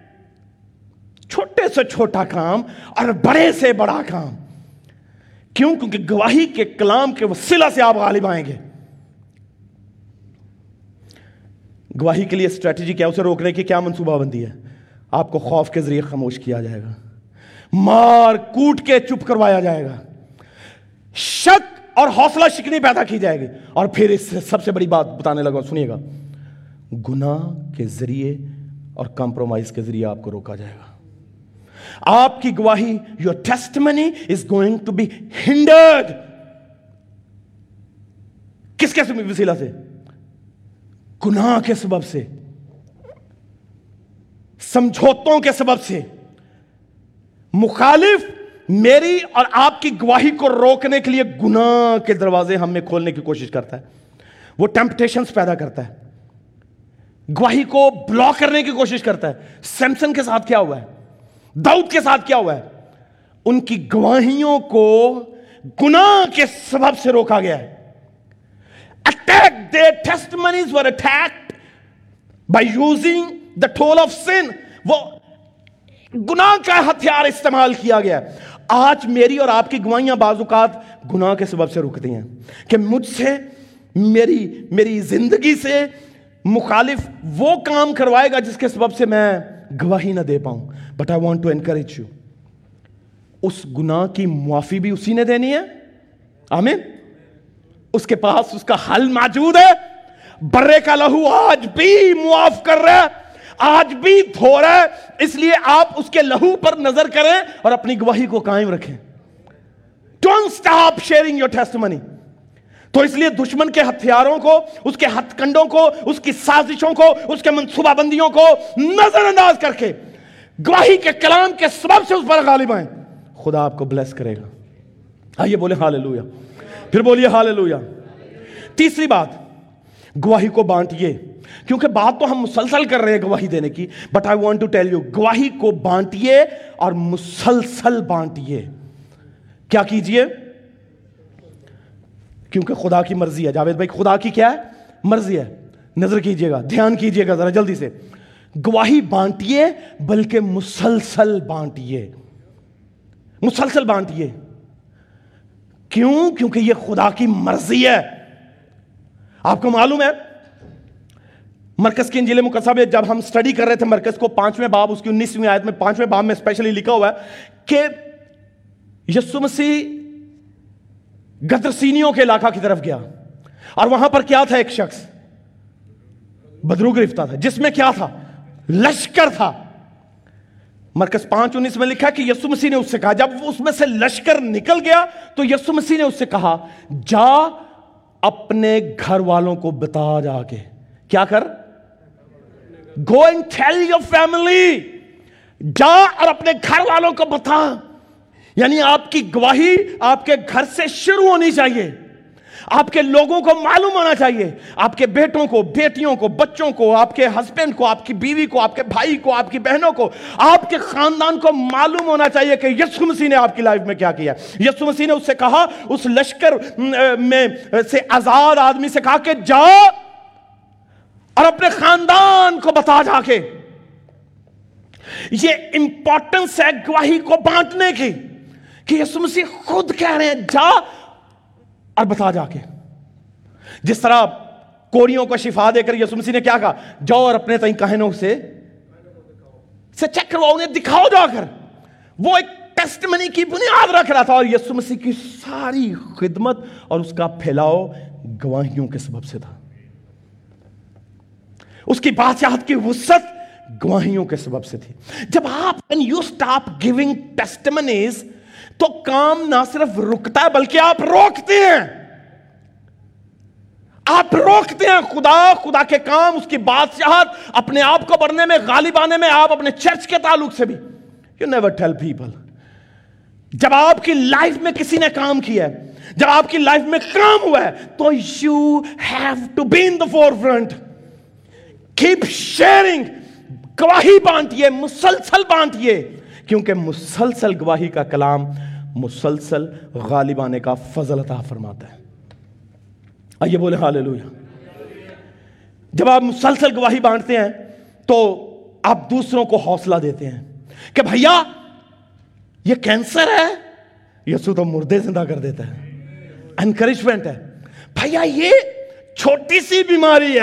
چھوٹے سے چھوٹا کام اور بڑے سے بڑا کام. کیوں؟ کیونکہ گواہی کے کلام کے وسیلہ سے آپ غالب آئیں گے. گواہی کے لیے اسٹریٹجی کیا؟ اسے روکنے کی کیا منصوبہ بندی ہے؟ آپ کو خوف کے ذریعے خاموش کیا جائے گا، مار کوٹ کے چپ کروایا جائے گا، شک اور حوصلہ شکنی پیدا کی جائے گی، اور پھر اس سے سب سے بڑی بات بتانے لگا، سنیے گا، گناہ کے ذریعے اور کمپرومائز کے ذریعے آپ کو روکا جائے گا. آپ کی گواہی، your testimony is going to be hindered. کس کے وسیلہ سے؟ گناہ کے سبب سے، سمجھوتوں کے سبب سے. مخالف میری اور آپ کی گواہی کو روکنے کے لیے گناہ کے دروازے ہم میں کھولنے کی کوشش کرتا ہے. وہ ٹیمپٹیشنز پیدا کرتا ہے، گواہی کو بلاک کرنے کی کوشش کرتا ہے. سیمسن کے ساتھ کیا ہوا ہے؟ داؤد کے ساتھ کیا ہوا ہے؟ ان کی گواہیوں کو گناہ کے سبب سے روکا گیا ہے. Attack, their testimonies were attacked by using the tool of sin. وہ گناہ کا ہتھیار استعمال کیا گیا. آج میری اور آپ کی گواہیاں بعض اوقات گناہ کے سبب سے رکتی ہیں کہ مجھ سے، میری میری زندگی سے مخالف وہ کام کروائے گا جس کے سبب سے میں گواہی نہ دے پاؤں. But I want to encourage you. اس گناہ کی معافی بھی اسی نے دینی ہے. آمین. اس کے پاس اس کا حل موجود ہے. برے کا لہو آج بھی معاف کر رہا ہے، آج بھی دھو رہا ہے. اس لیے آپ اس کے لہو پر نظر کریں اور اپنی گواہی کو قائم رکھیں. Don't stop sharing your testimony. تو اس لیے دشمن کے ہتھیاروں کو، اس کے ہتھ کنڈوں کو، اس کی سازشوں کو، اس کے منصوبہ بندیوں کو نظر انداز کر کے گواہی کے کلام کے سبب سے اس پر غالب آئیں. خدا آپ کو بلیس کرے گا. آئیے بولے ہاللویا. پھر بولیے ہاللویا. تیسری بات، گواہی کو بانٹیے. کیونکہ بات تو ہم مسلسل کر رہے ہیں گواہی دینے کی، but I want to tell you, گواہی کو بانٹیے اور مسلسل بانٹیے. کیا کیجئے؟ کیونکہ خدا کی مرضی ہے. جاوید بھائی، خدا کی کیا ہے؟ مرضی ہے. نظر کیجئے گا، دھیان کیجئے گا ذرا جلدی سے. گواہی بانٹیے، بلکہ مسلسل بانٹیے. مسلسل بانٹیے. کیوں؟ کیونکہ یہ خدا کی مرضی ہے. آپ کو معلوم ہے مرکز کی انجیل مقدسہ میں جب ہم سٹڈی کر رہے تھے مرکز کو، پانچویں باب اس کی انیسویں آیت میں، پانچویں باب میں اسپیشلی لکھا ہوا ہے کہ یسوع مسیح گدرسینیوں کے علاقہ کی طرف گیا، اور وہاں پر کیا تھا؟ ایک شخص بدرو گرفتہ تھا، جس میں کیا تھا؟ لشکر تھا. مرکز پانچ انیس میں لکھا کہ یسوع مسیح نے اس سے کہا، جب اس میں سے لشکر نکل گیا تو یسوع مسیح نے اس سے کہا، جا اپنے گھر والوں کو بتا. جا کے کیا کر؟ Go and tell your family. جا اور اپنے گھر والوں کو بتا. یعنی آپ کی گواہی آپ کے گھر سے شروع ہونی چاہیے. آپ کے لوگوں کو معلوم ہونا چاہیے، آپ کے بیٹوں کو، بیٹیوں کو، بچوں کو، آپ کے ہسبینڈ کو، آپ کی بیوی کو، آپ کے بھائی کو، آپ کی بہنوں کو، آپ کے خاندان کو معلوم ہونا چاہیے کہ یسوع مسیح نے آپ کی لائف میں کیا کیا. یسوع مسیح نے اس سے کہا، اس لشکر میں سے آزاد آدمی سے کہا کہ جا اور اپنے خاندان کو بتا. جا کے یہ امپورٹنس ہے گواہی کو بانٹنے کی کہ یسوع مسیح خود کہہ رہے ہیں جا اور بتا. جا کے جس طرح کوڑیوں کو شفا دے کر یسوع مسیح نے کیا کہا؟ جاؤ اور اپنے تئیں کہنوں سے سے چیک کرواؤ، انہیں دکھاؤ جا کر. وہ ایک ٹیسٹمنی کی بنیاد رکھ رہا تھا، اور یسوع مسیح کی ساری خدمت اور اس کا پھیلاؤ گواہیوں کے سبب سے تھا. اس کی بادشاہت کی وسعت گواہیوں کے سبب سے تھی. جب آپ when you stop giving testimonies تو کام نہ صرف رکتا ہے بلکہ آپ روکتے ہیں. آپ روکتے ہیں خدا خدا کے کام، اس کی بادشاہت، اپنے آپ کو بڑھنے میں، غالب آنے میں. آپ اپنے چرچ کے تعلق سے بھی you never tell people. جب آپ کی لائف میں کسی نے کام کیا ہے، جب آپ کی لائف میں کام ہوا ہے تو you have to be in the forefront. Keep sharing. گواہی بانٹیے، مسلسل بانٹیے، کیونکہ مسلسل گواہی کا کلام مسلسل غالب آنے کا فضل عطا فرماتا ہے. آئیے بولے ہاللویا. جب آپ مسلسل گواہی بانٹتے ہیں تو آپ دوسروں کو حوصلہ دیتے ہیں کہ بھیا یہ کینسر ہے، یسوع تو مردے زندہ کر دیتا ہے. انکریجمنٹ ہے. بھیا یہ چھوٹی سی بیماری ہے،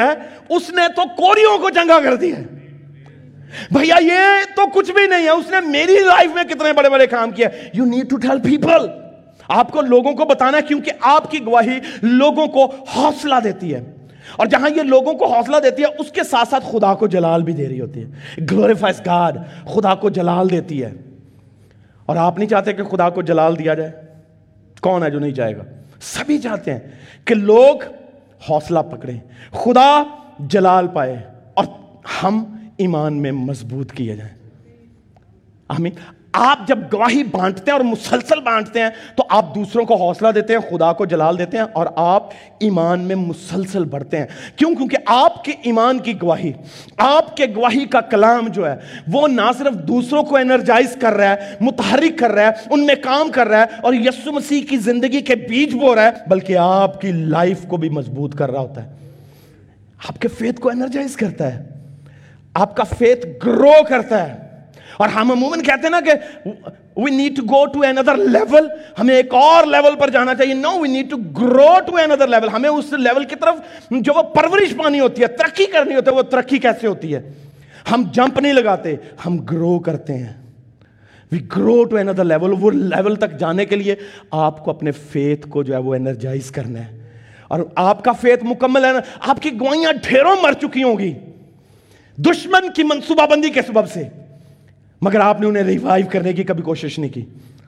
اس نے تو کوریوں کو چنگا کر دیا ہے. بھیا یہ تو کچھ بھی نہیں ہے, اس نے میری لائف میں کتنے بڑے بڑے کام کیا. You need to tell people. آپ کو لوگوں کو بتانا ہے, کیونکہ آپ کی گواہی لوگوں کو حوصلہ دیتی ہے, اور جہاں یہ لوگوں کو حوصلہ دیتی ہے اس کے ساتھ ساتھ خدا کو جلال بھی دے رہی ہوتی ہے. گلوریفائز گاڈ, خدا کو جلال دیتی ہے. اور آپ نہیں چاہتے کہ خدا کو جلال دیا جائے؟ کون ہے جو نہیں چاہے گا؟ سبھی چاہتے ہیں کہ لوگ حوصلہ پکڑیں, خدا جلال پائے, اور ہم ایمان میں مضبوط کیے جائیں. آمین. آپ جب گواہی بانٹتے ہیں اور مسلسل بانٹتے ہیں تو آپ دوسروں کو حوصلہ دیتے ہیں, خدا کو جلال دیتے ہیں, اور آپ ایمان میں مسلسل بڑھتے ہیں. کیوں؟ کیونکہ آپ کے ایمان کی گواہی, آپ کے گواہی کا کلام جو ہے وہ نہ صرف دوسروں کو انرجائز کر رہا ہے, متحرک کر رہا ہے, ان میں کام کر رہا ہے اور یسوع مسیح کی زندگی کے بیج بو رہا ہے, بلکہ آپ کی لائف کو بھی مضبوط کر رہا ہوتا ہے. آپ کے فیتھ کو انرجائز کرتا ہے, آپ کا فیتھ گرو کرتا ہے. اور ہم عموماً کہتے ہیں نا کہ we need to go to another level, ہمیں ایک اور لیول پر جانا چاہیے. no, we need to grow to another level. ہمیں اس لیول کی طرف جو وہ پرورش پانی ہوتی ہے, ترقی کرنی ہوتی ہے. وہ ترقی کیسے ہوتی ہے؟ ہم جمپ نہیں لگاتے, ہم گرو کرتے ہیں. we grow to another level. وہ لیول تک جانے کے لیے آپ کو اپنے فیتھ کو جو ہے وہ انرجائز کرنا ہے. اور آپ کا فیتھ مکمل ہے نا, آپ کی گوائیاں ڈھیروں مر چکی ہوں گی دشمن کی منصوبہ بندی کے سبب سے, مگر آپ نے انہیں ریوائیو کرنے کی کبھی کوشش نہیں کی.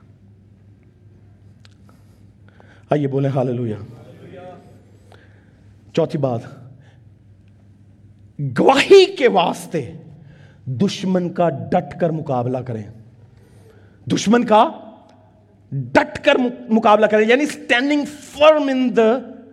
آئیے بولیں ہاللویا. چوتھی بات, گواہی کے واسطے دشمن کا ڈٹ کر مقابلہ کریں. دشمن کا ڈٹ کر مقابلہ کریں, یعنی اسٹینڈنگ فرم ان دا,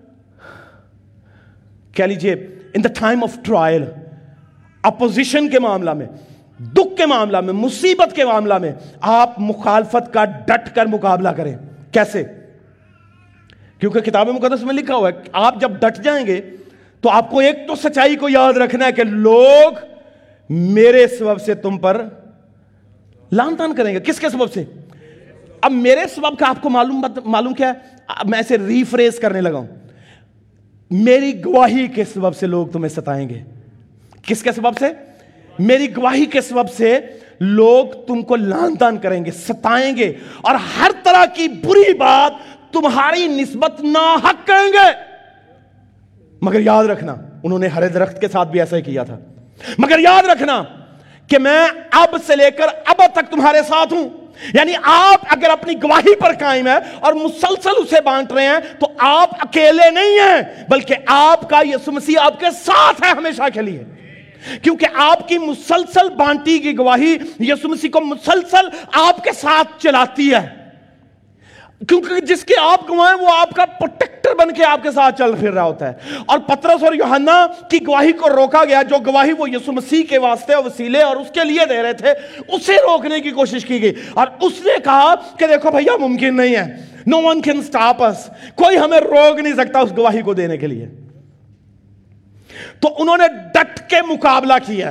کہہ لیجیے in the time of trial, opposition کے معاملہ میں, دکھ کے معاملہ میں, مصیبت کے معاملہ میں آپ مخالفت کا ڈٹ کر مقابلہ کریں. کیسے؟ کیونکہ کتاب مقدس میں لکھا ہوا ہے آپ جب ڈٹ جائیں گے تو آپ کو ایک تو سچائی کو یاد رکھنا ہے کہ لوگ میرے سبب سے تم پر لعن طعن کریں گے. کس کے سبب سے؟ اب میرے سبب کا آپ کو معلوم معلوم کیا ہے؟ میں اسے ریفریز کرنے لگا ہوں. میری گواہی کے سبب سے لوگ تمہیں ستائیں گے. کس کے سبب سے؟ میری گواہی کے سبب سے لوگ تم کو لعن طعن کریں گے, ستائیں گے, اور ہر طرح کی بری بات تمہاری نسبت ناحق کہیں گے. مگر یاد رکھنا, انہوں نے ہرے درخت کے ساتھ بھی ایسا ہی کیا تھا. مگر یاد رکھنا کہ میں اب سے لے کر اب تک تمہارے ساتھ ہوں. یعنی آپ اگر اپنی گواہی پر قائم ہے اور مسلسل اسے بانٹ رہے ہیں تو آپ اکیلے نہیں ہیں, بلکہ آپ کا یسوع مسیح آپ کے ساتھ ہے ہمیشہ کے لیے. کیونکہ آپ کی مسلسل بانٹی کی گواہی یسوع مسیح کو مسلسل آپ کے ساتھ چلاتی ہے. کیونکہ جس کے آپ گواہیں وہ آپ کا پروٹیکٹر بن کے آپ کے ساتھ چل پھر رہا ہوتا ہے. اور پطرس اور یوحنا کی گواہی کو روکا گیا, جو گواہی وہ یسوع مسیح کے واسطے اور وسیلے اور اس کے لیے دے رہے تھے, اسے روکنے کی کوشش کی گئی. اور اس نے کہا کہ دیکھو بھیا ممکن نہیں ہے, no one can stop us, کوئی ہمیں روک نہیں سکتا اس گواہی کو دینے کے لیے. تو انہوں نے ڈٹ کے مقابلہ کیا.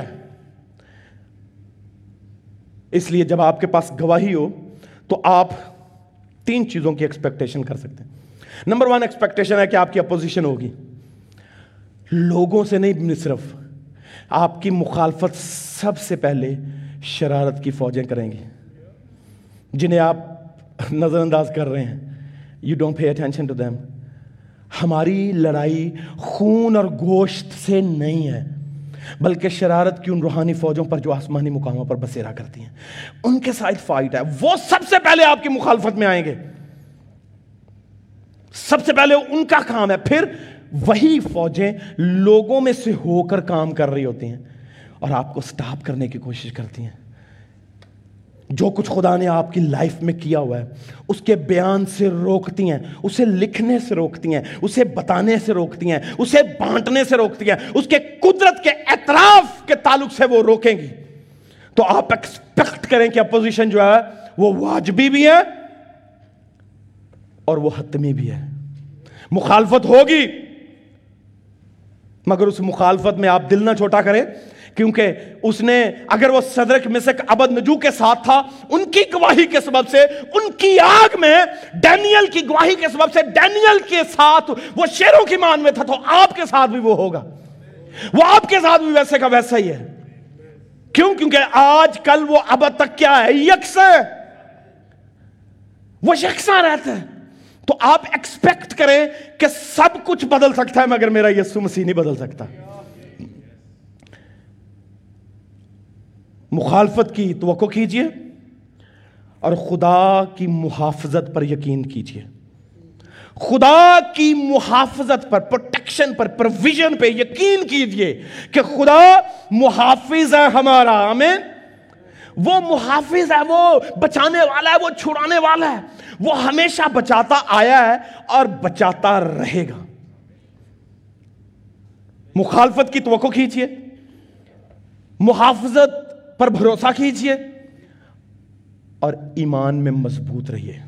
اس لیے جب آپ کے پاس گواہی ہو تو آپ تین چیزوں کی ایکسپیکٹیشن کر سکتے ہیں. نمبر ون ایکسپیکٹیشن ہے کہ آپ کی اپوزیشن ہوگی. لوگوں سے نہیں, صرف آپ کی مخالفت سب سے پہلے شرارت کی فوجیں کریں گی جنہیں آپ نظر انداز کر رہے ہیں. You don't pay attention to them. ہماری لڑائی خون اور گوشت سے نہیں ہے, بلکہ شرارت کی ان روحانی فوجوں پر جو آسمانی مقاموں پر بسیرا کرتی ہیں, ان کے ساتھ فائٹ ہے. وہ سب سے پہلے آپ کی مخالفت میں آئیں گے, سب سے پہلے ان کا کام ہے. پھر وہی فوجیں لوگوں میں سے ہو کر کام کر رہی ہوتی ہیں اور آپ کو سٹاپ کرنے کی کوشش کرتی ہیں. جو کچھ خدا نے آپ کی لائف میں کیا ہوا ہے اس کے بیان سے روکتی ہیں, اسے لکھنے سے روکتی ہیں, اسے بتانے سے روکتی ہیں, اسے بانٹنے سے روکتی ہیں, اس کے قدرت کے اعتراف کے تعلق سے وہ روکیں گی. تو آپ ایکسپیکٹ کریں کہ اپوزیشن جو ہے وہ واجبی بھی ہے اور وہ حتمی بھی ہے. مخالفت ہوگی, مگر اس مخالفت میں آپ دل نہ چھوٹا کریں, کیونکہ اس نے اگر وہ صدرک مسک ابدنجو کے ساتھ تھا, ان کی گواہی کے سبب سے, ان کی آگ میں, ڈینیل کی گواہی کے سبب سے, ڈینیل کے ساتھ وہ شیروں کی مان میں تھا, تو آپ کے ساتھ بھی وہ ہوگا. وہ آپ کے ساتھ بھی ویسے کا ویسا ہی ہے. کیوں؟ کیونکہ آج کل وہ اب تک کیا ہے؟ یکساں ہے. وہ یکساں رہتا ہے. تو آپ ایکسپیکٹ کریں کہ سب کچھ بدل سکتا ہے مگر میرا یسوع مسیح نہیں بدل سکتا. مخالفت کی توقع کیجئے اور خدا کی محافظت پر یقین کیجئے. خدا کی محافظت پر، پروٹیکشن پر، پروویژن پہ یقین کیجئے کہ خدا محافظ ہے ہمارا. آمین. وہ محافظ ہے، وہ بچانے والا ہے، وہ چھڑانے والا ہے. وہ ہمیشہ بچاتا آیا ہے اور بچاتا رہے گا. مخالفت کی توقع کیجئے، محافظت پر بھروسہ کیجئے اور ایمان میں مضبوط رہیے.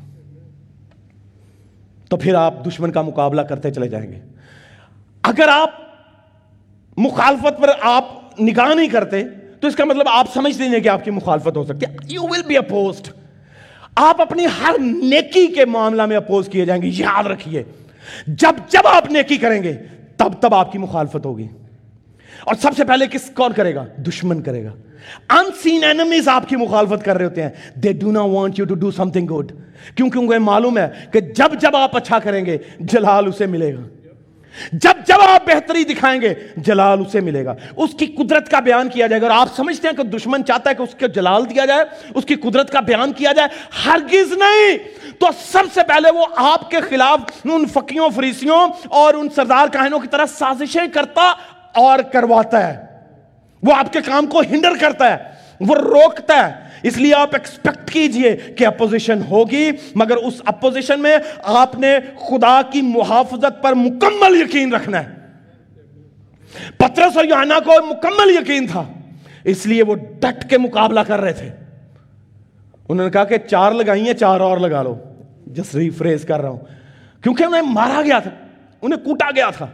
تو پھر آپ دشمن کا مقابلہ کرتے چلے جائیں گے. اگر آپ مخالفت پر آپ نگاہ نہیں کرتے تو اس کا مطلب آپ سمجھتے نہیں کہ آپ کی مخالفت ہو سکتی ہے. You will be opposed. آپ اپنی ہر نیکی کے معاملہ میں اپوز کیے جائیں گے. یاد رکھیے، جب جب آپ نیکی کریں گے تب تب آپ کی مخالفت ہوگی. اور سب سے پہلے کس کون کرے گا؟ دشمن کرے گا. unseen enemies آپ کی مخالفت کر رہے ہوتے ہیں. they do not want you to do something good. کیونکہ انہیں معلوم ہے کہ جب جب آپ اچھا کریں گے جلال اسے ملے گا. جب جب آپ بہتری دکھائیں گے جلال اسے ملے گا. اس کی قدرت کا بیان کیا جائے گا. اور آپ سمجھتے ہیں کہ دشمن چاہتا ہے کہ اس کے جلال دیا جائے، اس کی قدرت کا بیان کیا جائے؟ ہرگز نہیں. تو سب سے پہلے وہ آپ کے خلاف ان فقیوں، فریسیوں اور ان سردار کاہنوں کی طرح سازشیں کرتا اور کرواتا ہے. وہ آپ کے کام کو ہنڈر کرتا ہے، وہ روکتا ہے. اس لیے آپ ایکسپیکٹ کیجئے کہ اپوزیشن ہوگی، مگر اس اپوزیشن میں آپ نے خدا کی محافظت پر مکمل یقین رکھنا ہے. پطرس اور یوحنا کو مکمل یقین تھا، اس لیے وہ ڈٹ کے مقابلہ کر رہے تھے. انہوں نے کہا کہ چار لگائی ہیں، چار اور لگا لو. جس ریفریز کر رہا ہوں، کیونکہ انہیں مارا گیا تھا، انہیں کوٹا گیا تھا.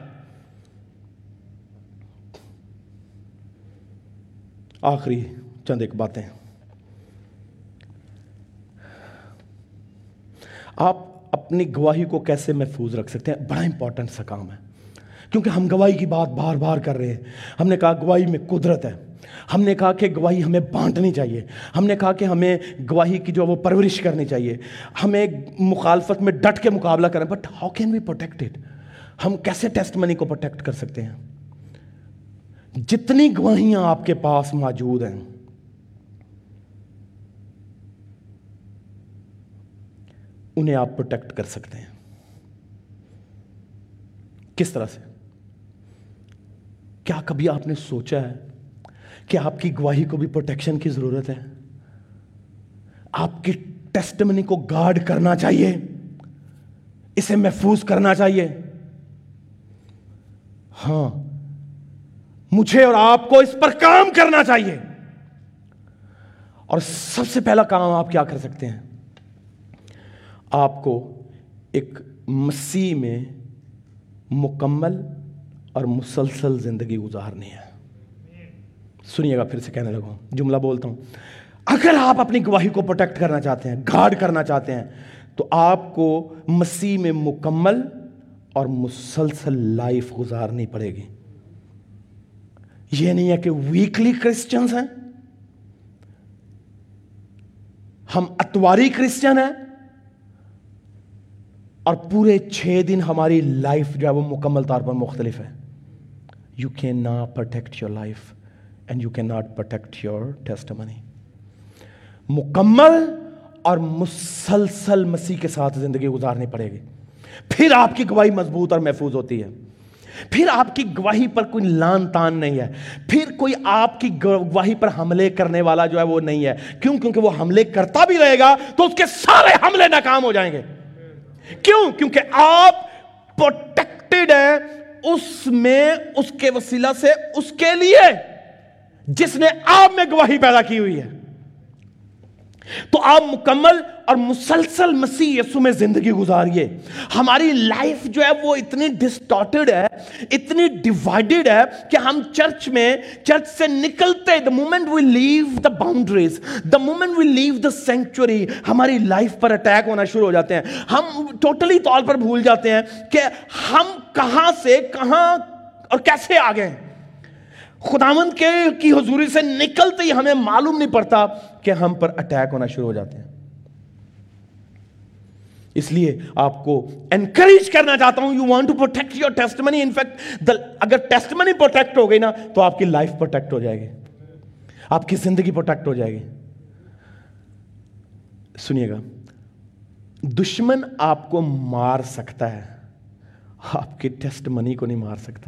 آخری چند ایک باتیں. آپ اپنی گواہی کو کیسے محفوظ رکھ سکتے ہیں؟ بڑا امپورٹنٹ سا کام ہے، کیونکہ ہم گواہی کی بات بار بار کر رہے ہیں. ہم نے کہا گواہی میں قدرت ہے. ہم نے کہا کہ گواہی ہمیں بانٹنی چاہیے. ہم نے کہا کہ ہمیں گواہی کی جو وہ پرورش کرنی چاہیے. ہمیں مخالفت میں ڈٹ کے مقابلہ کریں. But how can we protect it? ہم کیسے ٹیسٹ منی کو پروٹیکٹ کر سکتے ہیں؟ جتنی گواہیاں آپ کے پاس موجود ہیں انہیں آپ پروٹیکٹ کر سکتے ہیں. کس طرح سے؟ کیا کبھی آپ نے سوچا ہے کہ آپ کی گواہی کو بھی پروٹیکشن کی ضرورت ہے؟ آپ کی ٹیسٹمنی کو گارڈ کرنا چاہیے، اسے محفوظ کرنا چاہیے. ہاں، مجھے اور آپ کو اس پر کام کرنا چاہیے. اور سب سے پہلا کام آپ کیا کر سکتے ہیں؟ آپ کو ایک مسیح میں مکمل اور مسلسل زندگی گزارنی ہے. سنیے گا، پھر سے کہنے لگا ہوں، جملہ بولتا ہوں. اگر آپ اپنی گواہی کو پروٹیکٹ کرنا چاہتے ہیں، گارڈ کرنا چاہتے ہیں، تو آپ کو مسیح میں مکمل اور مسلسل لائف گزارنی پڑے گی. یہ نہیں ہے کہ ویکلی کرسچنز ہیں، ہم اتواری کرسچن ہیں اور پورے چھ دن ہماری لائف جو ہے وہ مکمل طور پر مختلف ہے. You can not protect your life and you can not protect your testimony. مکمل اور مسلسل مسیح کے ساتھ زندگی گزارنی پڑے گی. پھر آپ کی گواہی مضبوط اور محفوظ ہوتی ہے. پھر آپ کی گواہی پر کوئی لان تان نہیں ہے. پھر کوئی آپ کی گواہی پر حملے کرنے والا جو ہے وہ نہیں ہے. کیوں؟ کیونکہ وہ حملے کرتا بھی رہے گا تو اس کے سارے حملے ناکام ہو جائیں گے. کیوں؟ کیونکہ آپ پروٹیکٹڈ ہیں اس میں، اس کے وسیلہ سے، اس کے لیے جس نے آپ میں گواہی پیدا کی ہوئی ہے. تو آپ مکمل اور مسلسل مسیح یسوع میں زندگی گزاریے. ہماری لائف جو ہے وہ اتنی ڈسٹارٹڈ ہے، اتنی ڈیوائیڈڈ ہے کہ ہم چرچ میں، چرچ سے نکلتے the moment we leave the boundaries, the moment we leave the sanctuary, ہماری لائف پر اٹیک ہونا شروع ہو جاتے ہیں. ہم ٹوٹلی طور پر بھول جاتے ہیں کہ ہم کہاں سے کہاں اور کیسے آ گئے. خداوند کے کی حضوری سے نکلتے ہی ہمیں معلوم نہیں پڑتا کہ ہم پر اٹیک ہونا شروع ہو جاتے ہیں. اس لیے آپ کو انکریج کرنا چاہتا ہوں, you want to protect your testimony. In fact اگر ٹیسٹمنی پروٹیکٹ ہو گئی نا تو آپ کی لائف پروٹیکٹ ہو جائے گی, آپ کی زندگی پروٹیکٹ ہو جائے گی. سنیے گا, دشمن آپ کو مار سکتا ہے, آپ کی ٹیسٹمنی کو نہیں مار سکتا.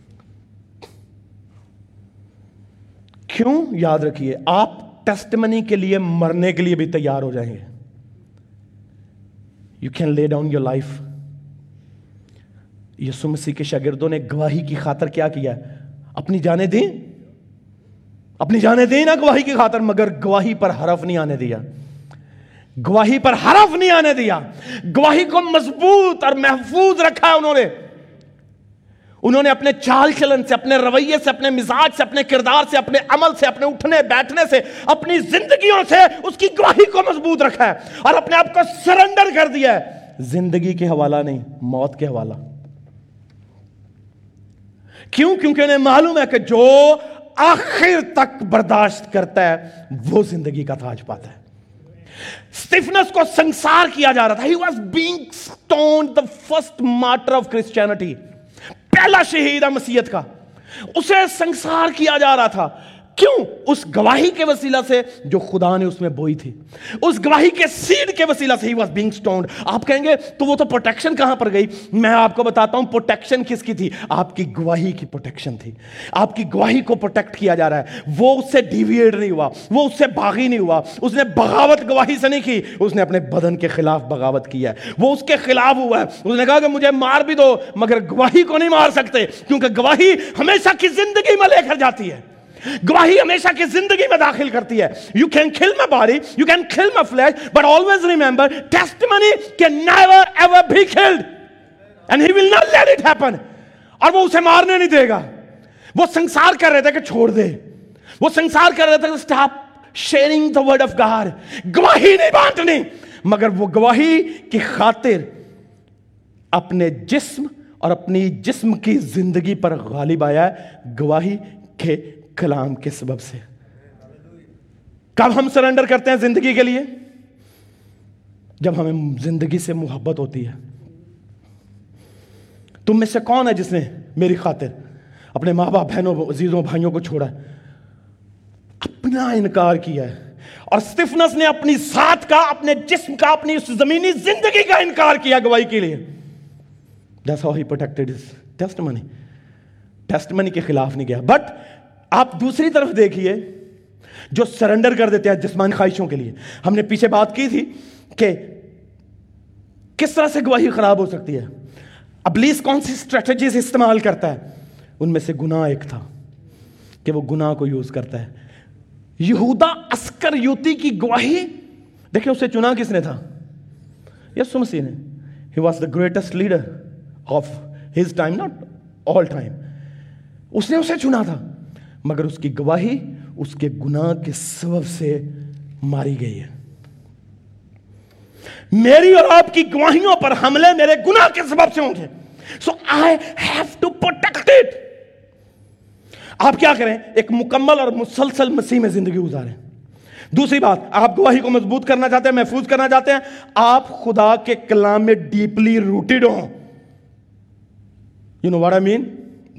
کیوں؟ یاد رکھیے, آپ ٹیسٹمنی کے لیے مرنے کے لیے بھی تیار ہو جائیں گے. You can lay down your life. یسوع مسیح کے شاگردوں نے گواہی کی خاطر کیا کیا؟ اپنی جانیں دیں, اپنی جانیں دیں نا گواہی کی خاطر, مگر گواہی پر حرف نہیں آنے دیا, گواہی پر حرف نہیں آنے دیا. گواہی کو مضبوط اور محفوظ رکھا انہوں نے. انہوں نے اپنے چال چلن سے, اپنے رویے سے, اپنے مزاج سے, اپنے کردار سے, اپنے عمل سے, اپنے اٹھنے بیٹھنے سے, اپنی زندگیوں سے اس کی گواہی کو مضبوط رکھا ہے اور اپنے آپ کو سرنڈر کر دیا ہے. زندگی کے حوالہ نہیں, موت کے حوالہ. کیوں؟ کیونکہ انہیں معلوم ہے کہ جو آخر تک برداشت کرتا ہے وہ زندگی کا تاج پاتا ہے. اسٹیفنس کو سنسار کیا جا رہا تھا. He was being stoned, the first martyr of Christianity. پہلا شہید ہے مسیحیت کا, اسے سنسار کیا جا رہا تھا. کیوں؟ اس گواہی کے وسیلہ سے جو خدا نے اس میں بوئی تھی, اس گواہی کے سیڈ کے وسیلہ سے. He was being stoned. آپ کہیں گے تو وہ تو پروٹیکشن کہاں پر گئی؟ میں آپ کو بتاتا ہوں پروٹیکشن کس کی تھی. آپ کی گواہی کی پروٹیکشن تھی. آپ کی گواہی کو پروٹیکٹ کیا جا رہا ہے. وہ اس سے ڈیویٹ نہیں ہوا, وہ اس سے باغی نہیں ہوا. اس نے بغاوت گواہی سے نہیں کی, اس نے اپنے بدن کے خلاف بغاوت کی ہے. وہ اس کے خلاف ہوا ہے. اس نے کہا کہ مجھے مار بھی دو مگر گواہی کو نہیں مار سکتے, کیونکہ گواہی ہمیشہ کی زندگی میں لے کر جاتی ہے. گواہی ہمیشہ کی زندگی میں داخل کرتی ہے. You can kill my body, you can kill my flesh, but always remember, testimony can never ever be killed. And he will not let it happen. اور وہ اسے مارنے نہیں دے گا. وہ سنسار کر رہے تھے کہ چھوڑ دے, وہ سنسار کر رہے تھے کہ stop sharing the word of God. گواہی نہیں بانٹنی, مگر وہ گواہی کی خاطر اپنے جسم اور اپنی جسم کی زندگی پر غالب آیا ہے گواہی کے کلام کے سبب سے. کب ہم سرنڈر کرتے ہیں زندگی کے لیے؟ جب ہمیں زندگی سے محبت ہوتی ہے. تم میں سے کون ہے جس نے میری خاطر اپنے ماں باپ, بہنوں, عزیزوں, بھائیوں کو چھوڑا ہے؟ اپنا انکار کیا ہے. اور اسٹیفنس نے اپنی ذات کا, اپنے جسم کا, اپنی اس زمینی زندگی کا انکار کیا گواہی کے لیے. That's how he protected his testimony. Testimony کے خلاف نہیں گیا. بٹ آپ دوسری طرف دیکھیے جو سرنڈر کر دیتے ہیں جسمانی خواہشوں کے لیے. ہم نے پیچھے بات کی تھی کہ کس طرح سے گواہی خراب ہو سکتی ہے. ابلیس کون سی اسٹریٹجیز استعمال کرتا ہے؟ ان میں سے گناہ ایک تھا کہ وہ گناہ کو یوز کرتا ہے. یہودا اسکریوتی کی گواہی دیکھیں, اسے چنا کس نے تھا؟ یسوع مسیح نے. He was the greatest leader of his time, not all time. اس نے اسے چنا تھا, مگر اس کی گواہی اس کے گناہ کے سبب سے ماری گئی ہے. میری اور آپ کی گواہیوں پر حملے میرے گناہ کے سبب سے ہوں گے. So I have to protect it. آپ کیا کریں؟ ایک مکمل اور مسلسل مسیح میں زندگی گزاریں. دوسری بات, آپ گواہی کو مضبوط کرنا چاہتے ہیں, محفوظ کرنا چاہتے ہیں, آپ خدا کے کلام میں ڈیپلی روٹیڈ ہوں. You know what I mean?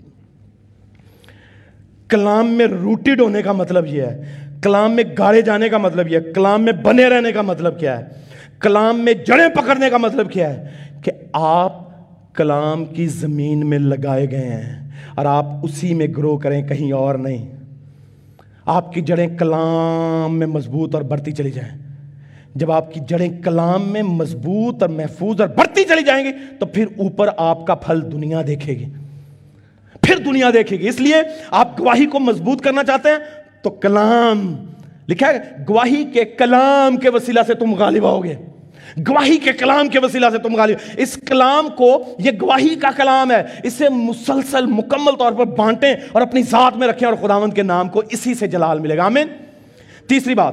کلام میں روٹیڈ ہونے کا مطلب یہ ہے, کلام میں گاڑے جانے کا مطلب یہ ہے, کلام میں بنے رہنے کا مطلب کیا ہے, کلام میں جڑیں پکڑنے کا مطلب کیا ہے کہ آپ کلام کی زمین میں لگائے گئے ہیں اور آپ اسی میں گرو کریں, کہیں اور نہیں. آپ کی جڑیں کلام میں مضبوط اور بڑھتی چلی جائیں. جب آپ کی جڑیں کلام میں مضبوط اور محفوظ اور بڑھتی چلی جائیں گی تو پھر اوپر آپ کا پھل دنیا دیکھے گی, پھر دنیا دیکھے گی. اس لیے آپ گواہی کو مضبوط کرنا چاہتے ہیں تو کلام لکھا ہے, گواہی کے کلام کے وسیلہ سے تم غالب آؤ گے. گواہی کے کلام کے وسیلہ سے تم غالب. اس کلام کو, یہ گواہی کا کلام ہے, اسے مسلسل مکمل طور پر بانٹیں اور اپنی ذات میں رکھیں اور خداوند کے نام کو اسی سے جلال ملے گا. آمین. تیسری بات,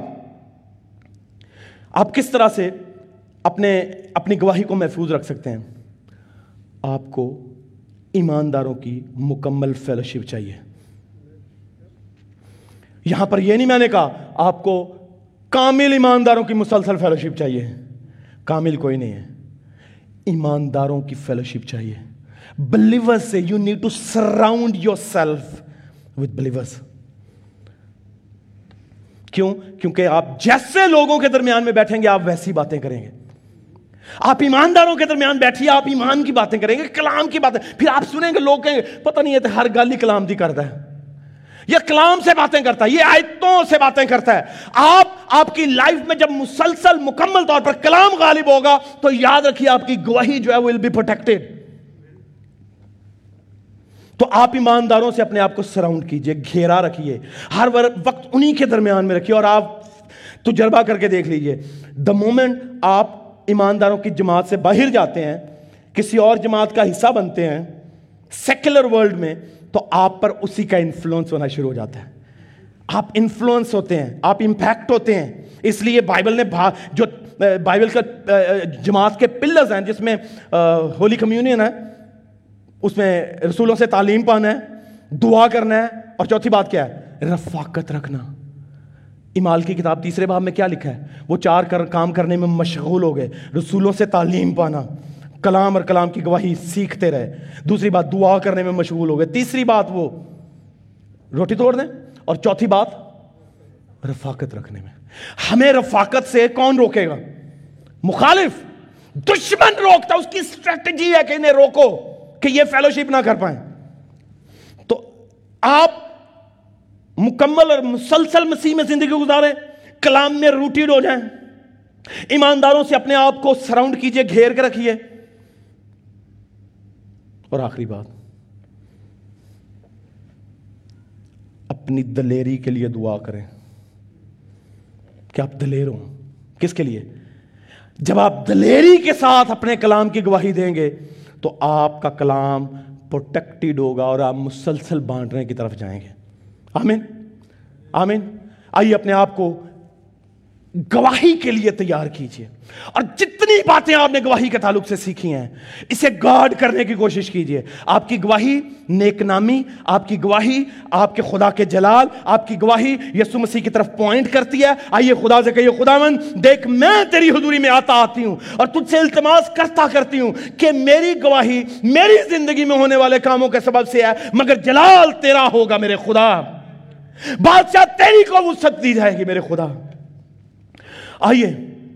آپ کس طرح سے اپنے اپنی گواہی کو محفوظ رکھ سکتے ہیں؟ آپ کو ایمانداروں کی مکمل فیلوشپ چاہیے. یہاں پر یہ نہیں میں نے کہا آپ کو کامل ایمانداروں کی مسلسل فیلوشپ چاہیے، کامل کوئی نہیں ہے، ایمانداروں کی فیلوشپ چاہیے، بلیورز سے. You need to surround yourself with believers. کیوں؟ کیونکہ آپ جیسے لوگوں کے درمیان میں بیٹھیں گے آپ ویسی باتیں کریں گے. آپ ایمانداروں کے درمیان بیٹھیے، آپ ایمان کی باتیں کریں گے، کلام کی باتیں. پھر آپ سنیں گے لوگ کہیں گے پتہ نہیں ہے ہر گل ہی کلام دی کرتا ہے، یہ کلام سے باتیں کرتا ہے، یہ آیتوں سے باتیں کرتا ہے. آپ آپ کی لائف میں جب مسلسل مکمل طور پر کلام غالب ہوگا تو یاد رکھیے آپ کی گواہی جو ہے will be protected. تو آپ ایمانداروں سے اپنے آپ کو سراؤنڈ کیجئے، گھیرا رکھیے، ہر وقت انہی کے درمیان میں رکھیے. اور آپ تجربہ کر کے دیکھ لیجئے، دا مومنٹ آپ ایمانداروں کی جماعت سے باہر جاتے ہیں، کسی اور جماعت کا حصہ بنتے ہیں سیکولر ورلڈ میں، تو آپ پر اسی کا انفلوئنس ہونا شروع ہو جاتا ہے. آپ انفلوئنس ہوتے ہیں، آپ امپیکٹ ہوتے ہیں. اس لیے بائبل نے جو بائبل کا جماعت کے پلرز ہیں جس میں ہولی کمیونین ہے، اس میں رسولوں سے تعلیم پانا ہے، دعا کرنا ہے، اور چوتھی بات کیا ہے؟ رفاقت رکھنا. اعمال کی کتاب تیسرے باب میں کیا لکھا ہے؟ وہ چار کام کرنے میں مشغول ہو گئے، رسولوں سے تعلیم پانا، کلام اور کلام کی گواہی سیکھتے رہے. دوسری بات دعا کرنے میں مشغول ہو گئے. تیسری بات وہ روٹی توڑ دیں، اور چوتھی بات رفاقت رکھنے میں. ہمیں رفاقت سے کون روکے گا؟ مخالف، دشمن روکتا. اس کی اسٹریٹجی ہے کہ انہیں روکو کہ یہ فیلوشپ نہ کر پائیں. تو آپ مکمل اور مسلسل مسیح میں زندگی گزاریں، کلام میں روٹیڈ ہو جائیں، ایمانداروں سے اپنے آپ کو سراؤنڈ کیجئے، گھیر کے رکھیے. اور آخری بات، اپنی دلیری کے لیے دعا کریں کہ آپ دلیر ہوں. کس کے لیے؟ جب آپ دلیری کے ساتھ اپنے کلام کی گواہی دیں گے تو آپ کا کلام پروٹیکٹڈ ہوگا اور آپ مسلسل بانٹنے کی طرف جائیں گے. آمین آمین. آئیے اپنے آپ کو گواہی کے لیے تیار کیجئے، اور جتنی باتیں آپ نے گواہی کے تعلق سے سیکھی ہیں اسے گارڈ کرنے کی کوشش کیجئے. آپ کی گواہی نیک نامی، آپ کی گواہی آپ کے خدا کے جلال، آپ کی گواہی یسوع مسیح کی طرف پوائنٹ کرتی ہے. آئیے خدا سے کہیے خداوند دیکھ میں تیری حضوری میں آتا آتی ہوں اور تجھ سے التماس کرتا کرتی ہوں کہ میری گواہی میری زندگی میں ہونے والے کاموں کے سبب سے ہے، مگر جلال تیرا ہوگا میرے خدا، بادشاہ تیری کو وسعت دی جائے گی میرے خدا. آئیے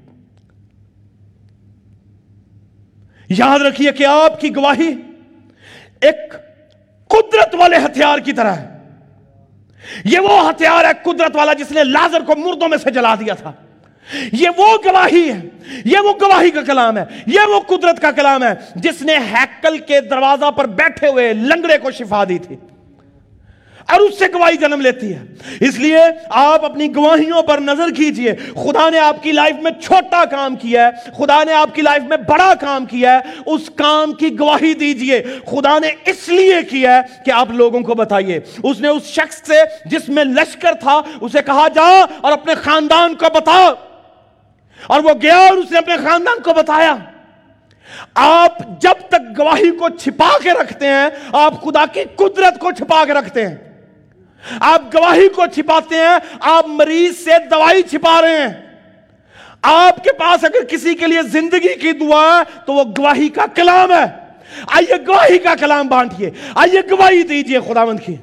یاد رکھیے کہ آپ کی گواہی ایک قدرت والے ہتھیار کی طرح ہے. یہ وہ ہتھیار ہے قدرت والا جس نے لازر کو مردوں میں سے جلا دیا تھا. یہ وہ گواہی ہے، یہ وہ گواہی کا کلام ہے، یہ وہ قدرت کا کلام ہے جس نے ہیکل کے دروازہ پر بیٹھے ہوئے لنگڑے کو شفا دی تھی، اور اس سے گواہی جنم لیتی ہے. اس لیے آپ اپنی گواہیوں پر نظر کیجئے. خدا نے آپ کی لائف میں چھوٹا کام کیا ہے، خدا نے آپ کی لائف میں بڑا کام کیا ہے، اس کام کی گواہی دیجئے. خدا نے اس لیے کیا ہے کہ آپ لوگوں کو بتائیے. اس نے اس شخص سے جس میں لشکر تھا اسے کہا جا اور اپنے خاندان کو بتا، اور وہ گیا اور اس نے اپنے خاندان کو بتایا. آپ جب تک گواہی کو چھپا کے رکھتے ہیں آپ خدا کی قدرت کو چھپا کے رکھتے ہیں. آپ گواہی کو چھپاتے ہیں، آپ مریض سے دوائی چھپا رہے ہیں. آپ کے پاس اگر کسی کے لیے زندگی کی دعا ہے تو وہ گواہی کا کلام ہے. آئیے گواہی کا کلام بانٹیے، آئیے گواہی دیجئے خداوند کی.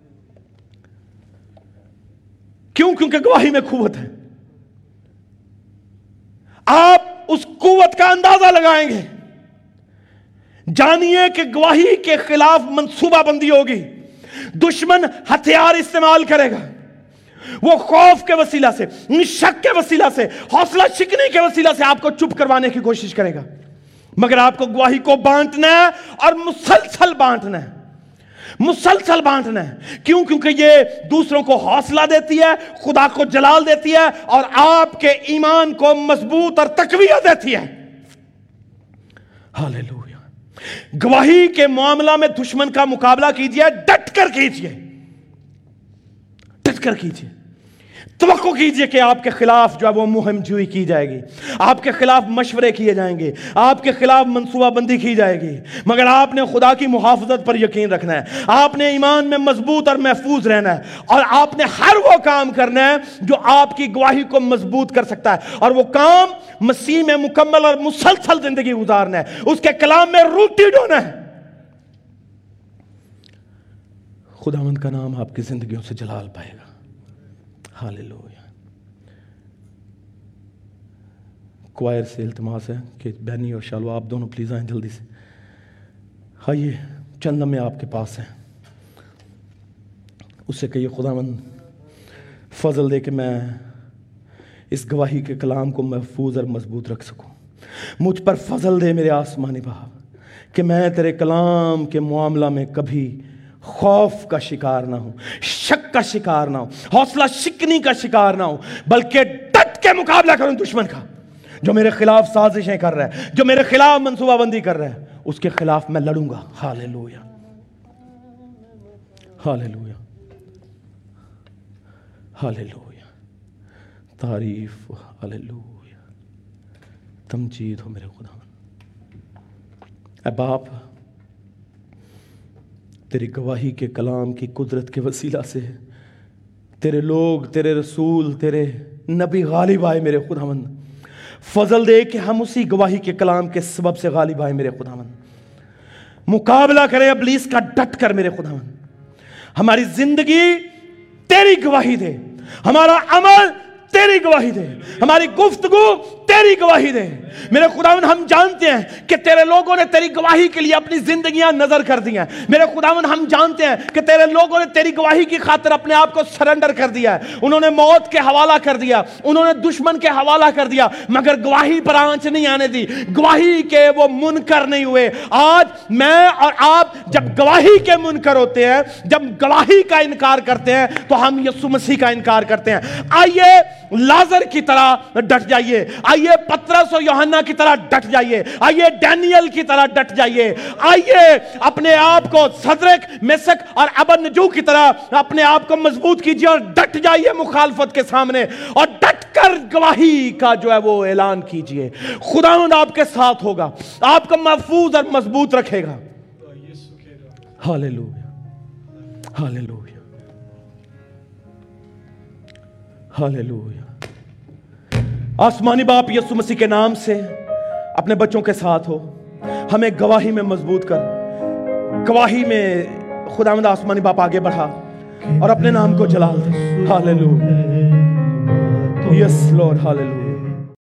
کیوں؟ کیونکہ گواہی میں قوت ہے. آپ اس قوت کا اندازہ لگائیں گے. جانیے کہ گواہی کے خلاف منصوبہ بندی ہوگی. دشمن ہتھیار استعمال کرے گا. وہ خوف کے وسیلہ سے، شک کے وسیلہ سے، حوصلہ شکنی کے وسیلہ سے آپ کو چپ کروانے کی کوشش کرے گا. مگر آپ کو گواہی کو بانٹنا ہے اور مسلسل بانٹنا ہے، مسلسل بانٹنا ہے. کیوں؟ کیونکہ یہ دوسروں کو حوصلہ دیتی ہے، خدا کو جلال دیتی ہے، اور آپ کے ایمان کو مضبوط اور تقویت دیتی ہے. ہاللیلویا. گواہی کے معاملہ میں دشمن کا مقابلہ کیجئے، ڈٹ کر کیجئے، ڈٹ کر کیجئے. توقع کیجئے کہ آپ کے خلاف جو ہے وہ مہم جوئی کی جائے گی، آپ کے خلاف مشورے کیے جائیں گے، آپ کے خلاف منصوبہ بندی کی جائے گی، مگر آپ نے خدا کی محافظت پر یقین رکھنا ہے، آپ نے ایمان میں مضبوط اور محفوظ رہنا ہے، اور آپ نے ہر وہ کام کرنا ہے جو آپ کی گواہی کو مضبوط کر سکتا ہے، اور وہ کام مسیح میں مکمل اور مسلسل زندگی گزارنا ہے، اس کے کلام میں روٹی ڈونا ہے۔ خداوند کا نام آپ کی زندگیوں سے جلال پائے گا۔ ہاللویا۔ کوائر سے التماس ہے کہ بینی اور شالو آپ دونوں پلیز آئیں جلدی سے، آئیے چند لمحے آپ کے پاس ہیں، اس سے کہیے خداوند فضل دے کہ میں اس گواہی کے کلام کو محفوظ اور مضبوط رکھ سکوں، مجھ پر فضل دے میرے آسمانی باپ کہ میں تیرے کلام کے معاملہ میں کبھی خوف کا شکار نہ ہوں، شک کا شکار نہ ہوں، حوصلہ شکنی کا شکار نہ ہوں، بلکہ ڈٹ کے مقابلہ کروں دشمن کا جو میرے خلاف سازشیں کر رہا ہے، جو میرے خلاف منصوبہ بندی کر رہا ہے، اس کے خلاف میں لڑوں گا۔ ہاللویا، ہاللویا، ہاللویا، تعریف، ہاللویا، تمجید ہو میرے خدا۔ اے باپ، تیری گواہی کے کلام کی قدرت کے وسیلہ سے تیرے لوگ، تیرے رسول، تیرے نبی غالب آئے میرے خداوند، فضل دے کہ ہم اسی گواہی کے کلام کے سبب سے غالب آئے میرے خداوند، مقابلہ کریں ابلیس کا ڈٹ کر میرے خداوند، ہماری زندگی تیری گواہی دے، ہمارا عمل تیری گواہی دے، ہماری گفتگو تیری گواہی دے میرے خداوند۔ ہم جانتے ہیں کہ تیرے لوگوں نے تیری گواہی کے لیے اپنی زندگیاں نظر کر دی ہیں میرے خداوند، ہم جانتے ہیں کہ تیرے لوگوں نے تیری گواہی کی خاطر اپنے آپ کو سرنڈر کر دیا ہے، انہوں نے موت کے حوالہ کر دیا، انہوں نے دشمن کے حوالہ کر دیا، مگر گواہی پر آنچ نہیں آنے دی، گواہی کے وہ منکر نہیں ہوئے۔ آج میں اور آپ جب گواہی کے منکر ہوتے ہیں، جب گواہی کا انکار کرتے ہیں، تو ہم یسوع مسیح کا انکار کرتے ہیں۔ آئیے لازر کی طرح ڈٹ جائیے، آئیے پترس اور یوحنا کی طرح ڈٹ جائیے، آئیے ڈینیل کی طرح ڈٹ جائیے، آئیے اپنے آپ کو صدرک، میشک اور ابدنجو کی طرح اپنے آپ کو مضبوط کیجیے اور ڈٹ جائیے مخالفت کے سامنے، اور ڈٹ کر گواہی کا جو ہے وہ اعلان کیجیے۔ خداوند آپ کے ساتھ ہوگا، آپ کو محفوظ اور مضبوط رکھے گا۔ ہاللویا، ہاللویا، ہاللویا۔ آسمانی باپ یسوع مسیح کے نام سے اپنے بچوں کے ساتھ ہو، ہمیں گواہی میں مضبوط کر، گواہی میں خداوند آسمانی باپ آگے بڑھا اور اپنے نام کو جلال دے۔ Hallelujah, yes Lord, hallelujah.